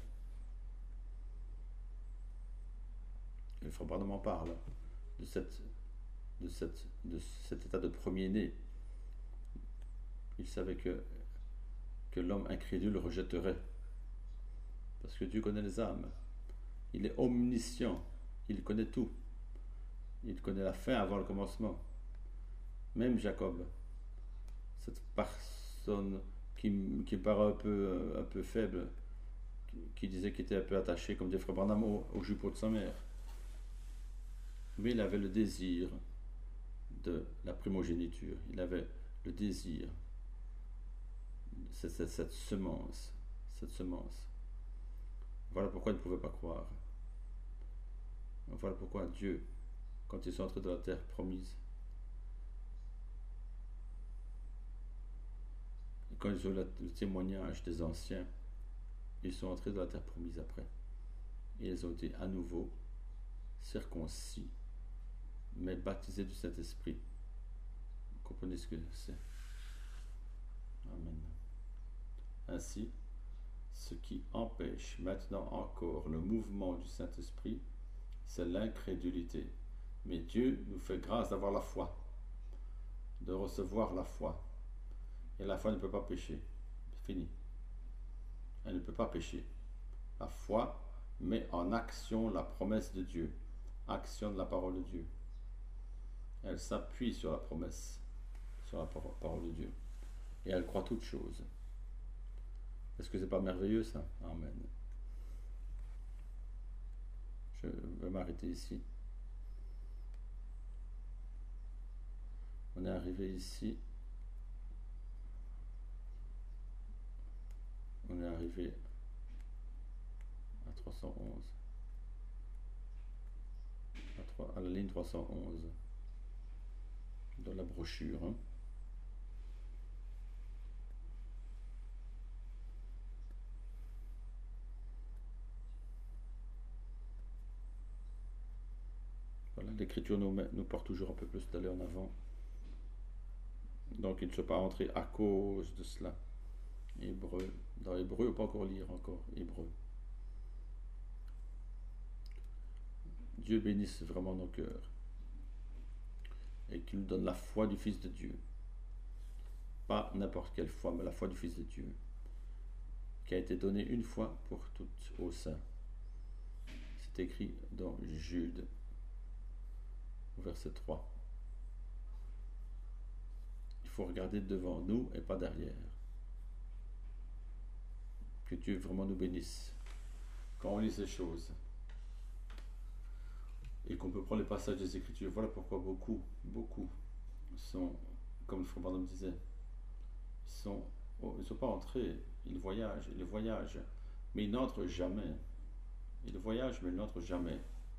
Le frère Branham en parle de cet état de premier-né. Il savait que l'homme incrédule rejetterait. Parce que Dieu connaît les âmes. Il est omniscient. Il connaît tout. Il connaît la fin avant le commencement. Même Jacob, cette personne qui paraît un peu faible, qui disait qu'il était un peu attaché, comme dit frère Branham, au jupeau de sa mère. Mais il avait le désir de la primogéniture. Il avait le désir, cette semence. Voilà pourquoi il ne pouvait pas croire. Voilà pourquoi Dieu, quand ils sont entrés dans la terre promise, et quand ils ont eu le témoignage des anciens, ils sont entrés dans la terre promise après. Et ils ont été à nouveau circoncis, mais baptisés du Saint-Esprit. Vous comprenez ce que c'est? Amen. Ainsi, ce qui empêche maintenant encore le mouvement du Saint-Esprit, c'est l'incrédulité. Mais Dieu nous fait grâce d'avoir la foi, de recevoir la foi. Et la foi ne peut pas pécher. C'est fini. Elle ne peut pas pécher. La foi met en action la promesse de Dieu, action de la parole de Dieu. Elle s'appuie sur la promesse, sur la parole de Dieu. Et elle croit toutes choses. Est-ce que c'est pas merveilleux ça? Amen. Je vais m'arrêter ici. On est arrivé ici. On est arrivé 311. À la ligne 311 dans la brochure. Hein. Voilà, l'Écriture nous porte toujours un peu plus d'aller en avant. Donc il ne faut pas entrer à cause de cela. Hébreu. Dans Hébreu, on ne peut pas encore lire encore. Hébreu. Dieu bénisse vraiment nos cœurs. Et qu'il nous donne la foi du Fils de Dieu. Pas n'importe quelle foi, mais la foi du Fils de Dieu. Qui a été donnée une fois pour toutes aux saints. C'est écrit dans Jude, verset 3. Il faut regarder devant nous et pas derrière. Que Dieu vraiment nous bénisse. Quand on lit ces choses et qu'on peut prendre les passages des Écritures, voilà pourquoi beaucoup sont, comme le frère Branham disait, ils ne sont pas entrés, ils voyagent, mais ils n'entrent jamais. Ils voyagent, mais ils n'entrent jamais.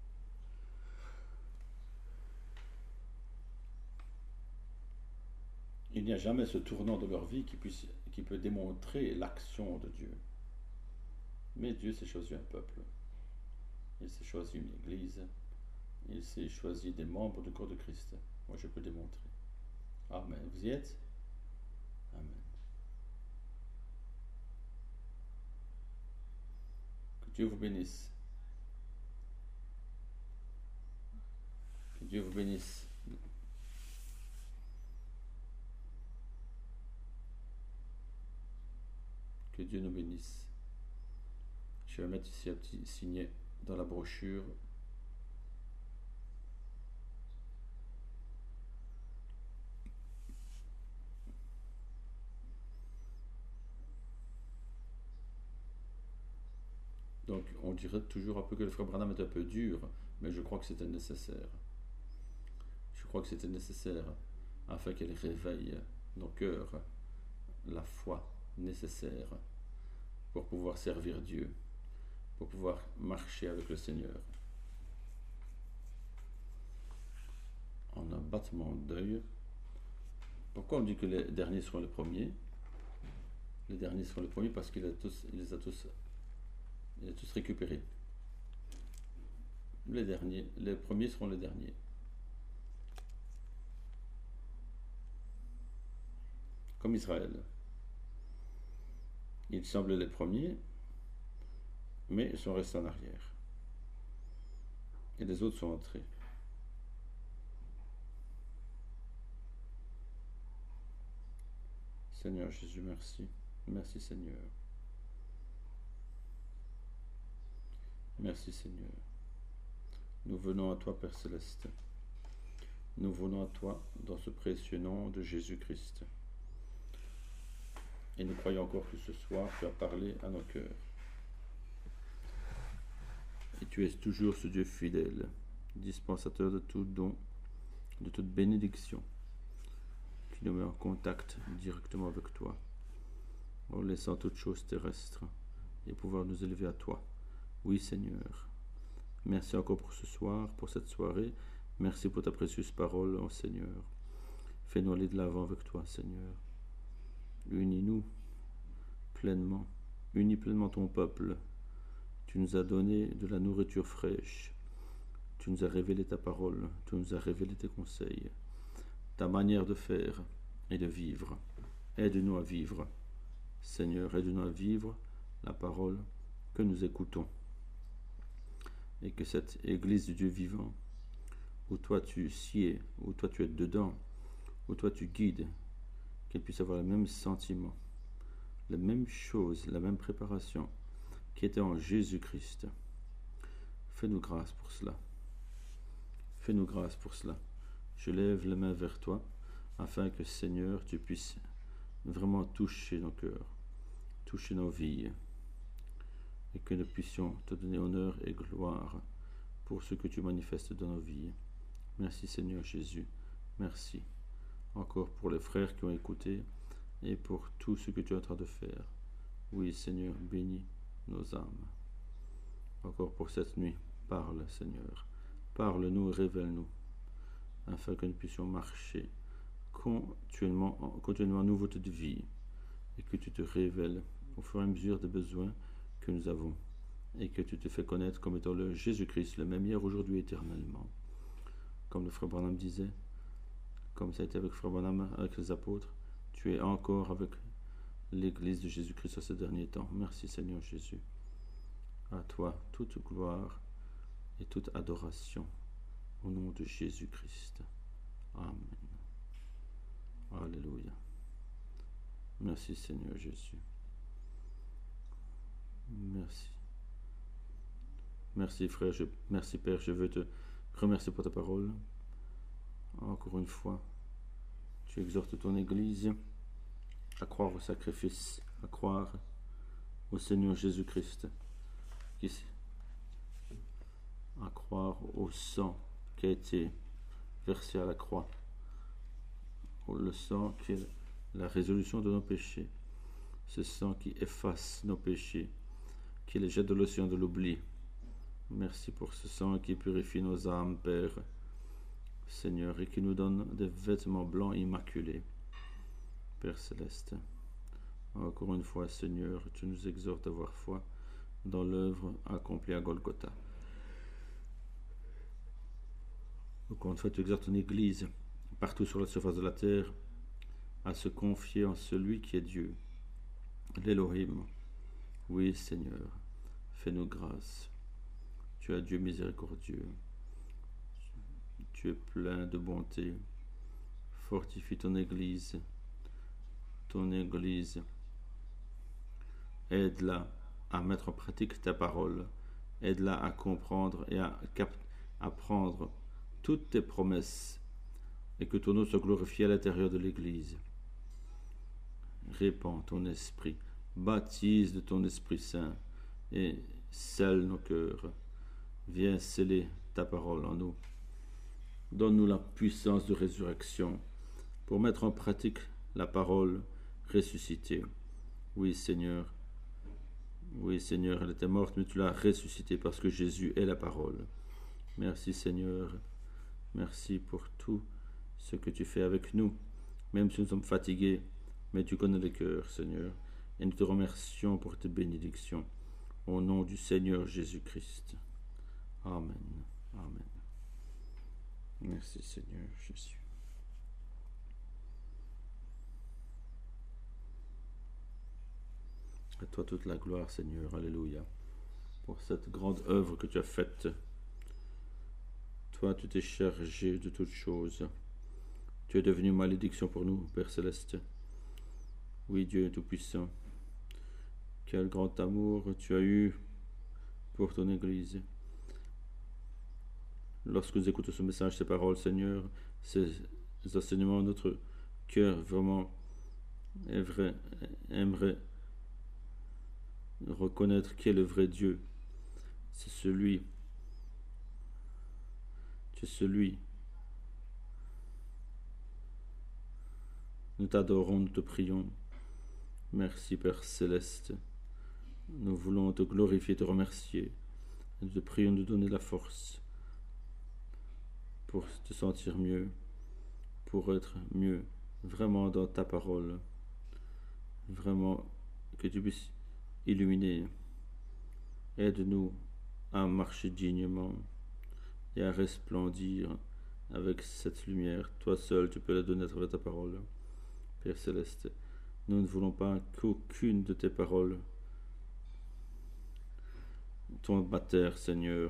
Il n'y a jamais ce tournant de leur vie qui peut démontrer l'action de Dieu. Mais Dieu s'est choisi un peuple. Il s'est choisi une église. Il s'est choisi des membres du corps de Christ. Moi, je peux démontrer. Amen. Vous y êtes? Amen. Que Dieu vous bénisse. Que Dieu vous bénisse. Que Dieu nous bénisse. Je vais mettre ici un petit signet dans la brochure. Donc, on dirait toujours un peu que le frère Branham est un peu dur, mais je crois que c'était nécessaire. Je crois que c'était nécessaire afin qu'elle réveille nos cœurs la foi nécessaire pour pouvoir servir Dieu, pour pouvoir marcher avec le Seigneur. En un battement d'œil. Pourquoi on dit que les derniers seront les premiers? Les derniers seront les premiers parce qu'il les a tous récupérés. Les premiers seront les derniers. Comme Israël. Ils semblent les premiers, mais ils sont restés en arrière. Et les autres sont entrés. Seigneur Jésus, merci. Merci Seigneur. Merci Seigneur. Nous venons à toi, Père Céleste. Nous venons à toi dans ce précieux nom de Jésus-Christ. Et nous croyons encore que ce soir, tu as parlé à nos cœurs. Et tu es toujours ce Dieu fidèle, dispensateur de tout don, de toute bénédiction, qui nous met en contact directement avec toi, en laissant toutes choses terrestres et pouvoir nous élever à toi. Oui, Seigneur. Merci encore pour ce soir, pour cette soirée. Merci pour ta précieuse parole, oh Seigneur. Fais-nous aller de l'avant avec toi, Seigneur. Unis-nous pleinement. Unis pleinement ton peuple. Tu nous as donné de la nourriture fraîche. Tu nous as révélé ta parole. Tu nous as révélé tes conseils. Ta manière de faire et de vivre. Aide-nous à vivre. Seigneur, aide-nous à vivre la parole que nous écoutons. Et que cette Église du Dieu vivant, où toi tu sieds, où toi tu es dedans, où toi tu guides, qu'elle puisse avoir le même sentiment, la même chose, la même préparation qui était en Jésus-Christ. Fais-nous grâce pour cela. Fais-nous grâce pour cela. Je lève les mains vers toi, afin que, Seigneur, tu puisses vraiment toucher nos cœurs, toucher nos vies, et que nous puissions te donner honneur et gloire pour ce que tu manifestes dans nos vies. Merci Seigneur Jésus. Merci encore pour les frères qui ont écouté et pour tout ce que tu es en train de faire. Oui Seigneur, bénis nos âmes. encore pour cette nuit. Parle, Seigneur. Parle-nous et révèle-nous, afin que nous puissions marcher continuellement en nouveauté de vie, et que tu te révèles au fur et à mesure des besoins que nous avons, et que tu te fais connaître comme étant le Jésus-Christ, le même hier, aujourd'hui, éternellement. Comme le frère Branham disait, comme ça a été avec frère Branham, avec les apôtres, tu es encore avec l'Église de Jésus-Christ à ces derniers temps. Merci Seigneur Jésus. À toi toute gloire et toute adoration au nom de Jésus-Christ. Amen. Alléluia. Merci Seigneur Jésus. Merci. Merci frère, merci Père, je veux te remercier pour ta parole. Encore une fois, tu exhortes ton Église à croire au sacrifice, à croire au Seigneur Jésus-Christ, à croire au sang qui a été versé à la croix, le sang qui est la résolution de nos péchés, ce sang qui efface nos péchés, qui les jette de l'océan de l'oubli. Merci pour ce sang qui purifie nos âmes, Père, Seigneur, et qui nous donne des vêtements blancs immaculés. Père Céleste, encore une fois, Seigneur, tu nous exhortes à avoir foi dans l'œuvre accomplie à Golgotha. Encore une fois, tu exhortes ton Église, partout sur la surface de la terre, à se confier en celui qui est Dieu, l'Élohim. Oui, Seigneur, fais-nous grâce. Tu es Dieu miséricordieux. Tu es plein de bonté. Fortifie ton Église. Ton Église. Aide-la à mettre en pratique ta parole. Aide-la à comprendre et à prendre toutes tes promesses. Et que ton nom soit glorifié à l'intérieur de l'Église. Répands ton esprit. Baptise de ton Esprit Saint. Et scelle nos cœurs. Viens sceller ta parole en nous. Donne-nous la puissance de résurrection pour mettre en pratique la parole ressuscitée. Oui, Seigneur. Oui, Seigneur, elle était morte, mais tu l'as ressuscitée parce que Jésus est la parole. Merci, Seigneur. Merci pour tout ce que tu fais avec nous, même si nous sommes fatigués, mais tu connais les cœurs, Seigneur. Et nous te remercions pour tes bénédictions. Au nom du Seigneur Jésus-Christ. Amen. Amen. Merci Seigneur Jésus. À toi toute la gloire Seigneur. Alléluia. Pour cette grande œuvre que tu as faite. Toi tu t'es chargé de toutes choses. Tu es devenu malédiction pour nous, Père Céleste. Oui Dieu Tout-Puissant. Quel grand amour tu as eu pour ton Église. Lorsque nous écoutons ce message, ces paroles, Seigneur, ces enseignements, notre cœur vraiment aimerait reconnaître qui est le vrai Dieu. C'est celui. Tu es celui. Nous t'adorons, nous te prions. Merci Père Céleste. Nous voulons te glorifier, te remercier. Nous te prions de donner la force pour te sentir mieux, pour être mieux, vraiment dans ta parole, vraiment que tu puisses illuminer. Aide-nous à marcher dignement et à resplendir avec cette lumière. Toi seul, tu peux la donner à travers ta parole. Père Céleste, nous ne voulons pas qu'aucune de tes paroles tombe à terre, Seigneur.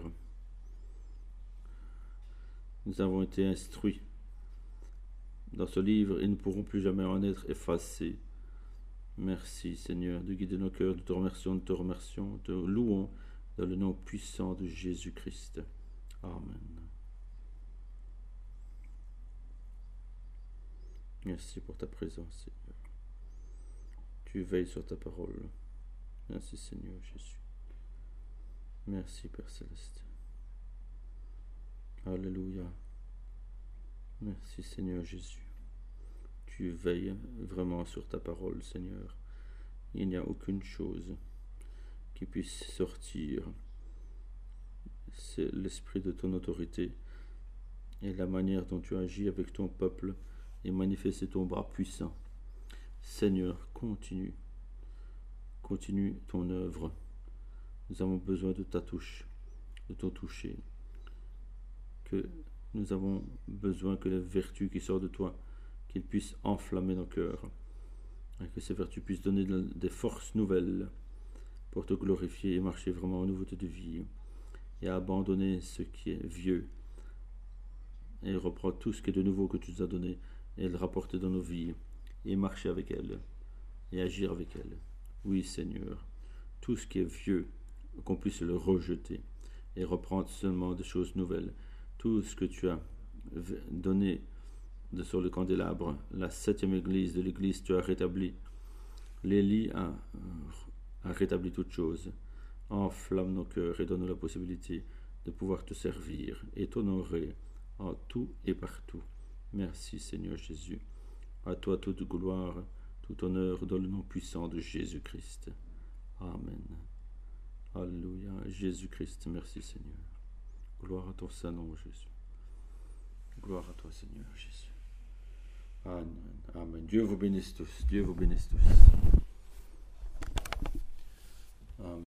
Nous avons été instruits dans ce livre et nous ne pourrons plus jamais en être effacés. Merci Seigneur de guider nos cœurs. Nous te remercions, te louons dans le nom puissant de Jésus-Christ. Amen. Merci pour ta présence, Seigneur. Tu veilles sur ta parole. Merci Seigneur Jésus. Merci Père Céleste. Alléluia. Merci Seigneur Jésus. Tu veilles vraiment sur ta parole, Seigneur. Il n'y a aucune chose qui puisse sortir c'est l'esprit de ton autorité et la manière dont tu agis avec ton peuple et manifester ton bras puissant. Seigneur, continue ton œuvre. Nous avons besoin de ta touche, de ton toucher. Que nous avons besoin que les vertus qui sortent de toi, qu'ils puissent enflammer nos cœurs, et que ces vertus puissent donner des forces nouvelles pour te glorifier et marcher vraiment en nouveauté de vie, et abandonner ce qui est vieux, et reprendre tout ce qui est de nouveau que tu nous as donné, et le rapporter dans nos vies, et marcher avec elle, et agir avec elle. Oui, Seigneur, tout ce qui est vieux, qu'on puisse le rejeter, et reprendre seulement des choses nouvelles. Tout ce que tu as donné sur le candélabre, la 7e église de l'église, tu as rétabli. L'Élie a rétabli toutes choses. Enflamme nos cœurs et donne-nous la possibilité de pouvoir te servir et t'honorer en tout et partout. Merci Seigneur Jésus. À toi toute gloire, tout honneur dans le nom puissant de Jésus-Christ. Amen. Alléluia. Jésus-Christ, merci Seigneur. Gloire à ton saint nom, Jésus. Gloire à toi, Seigneur Jésus. Amen. Amen. Dieu vous bénisse tous. Dieu vous bénisse tous.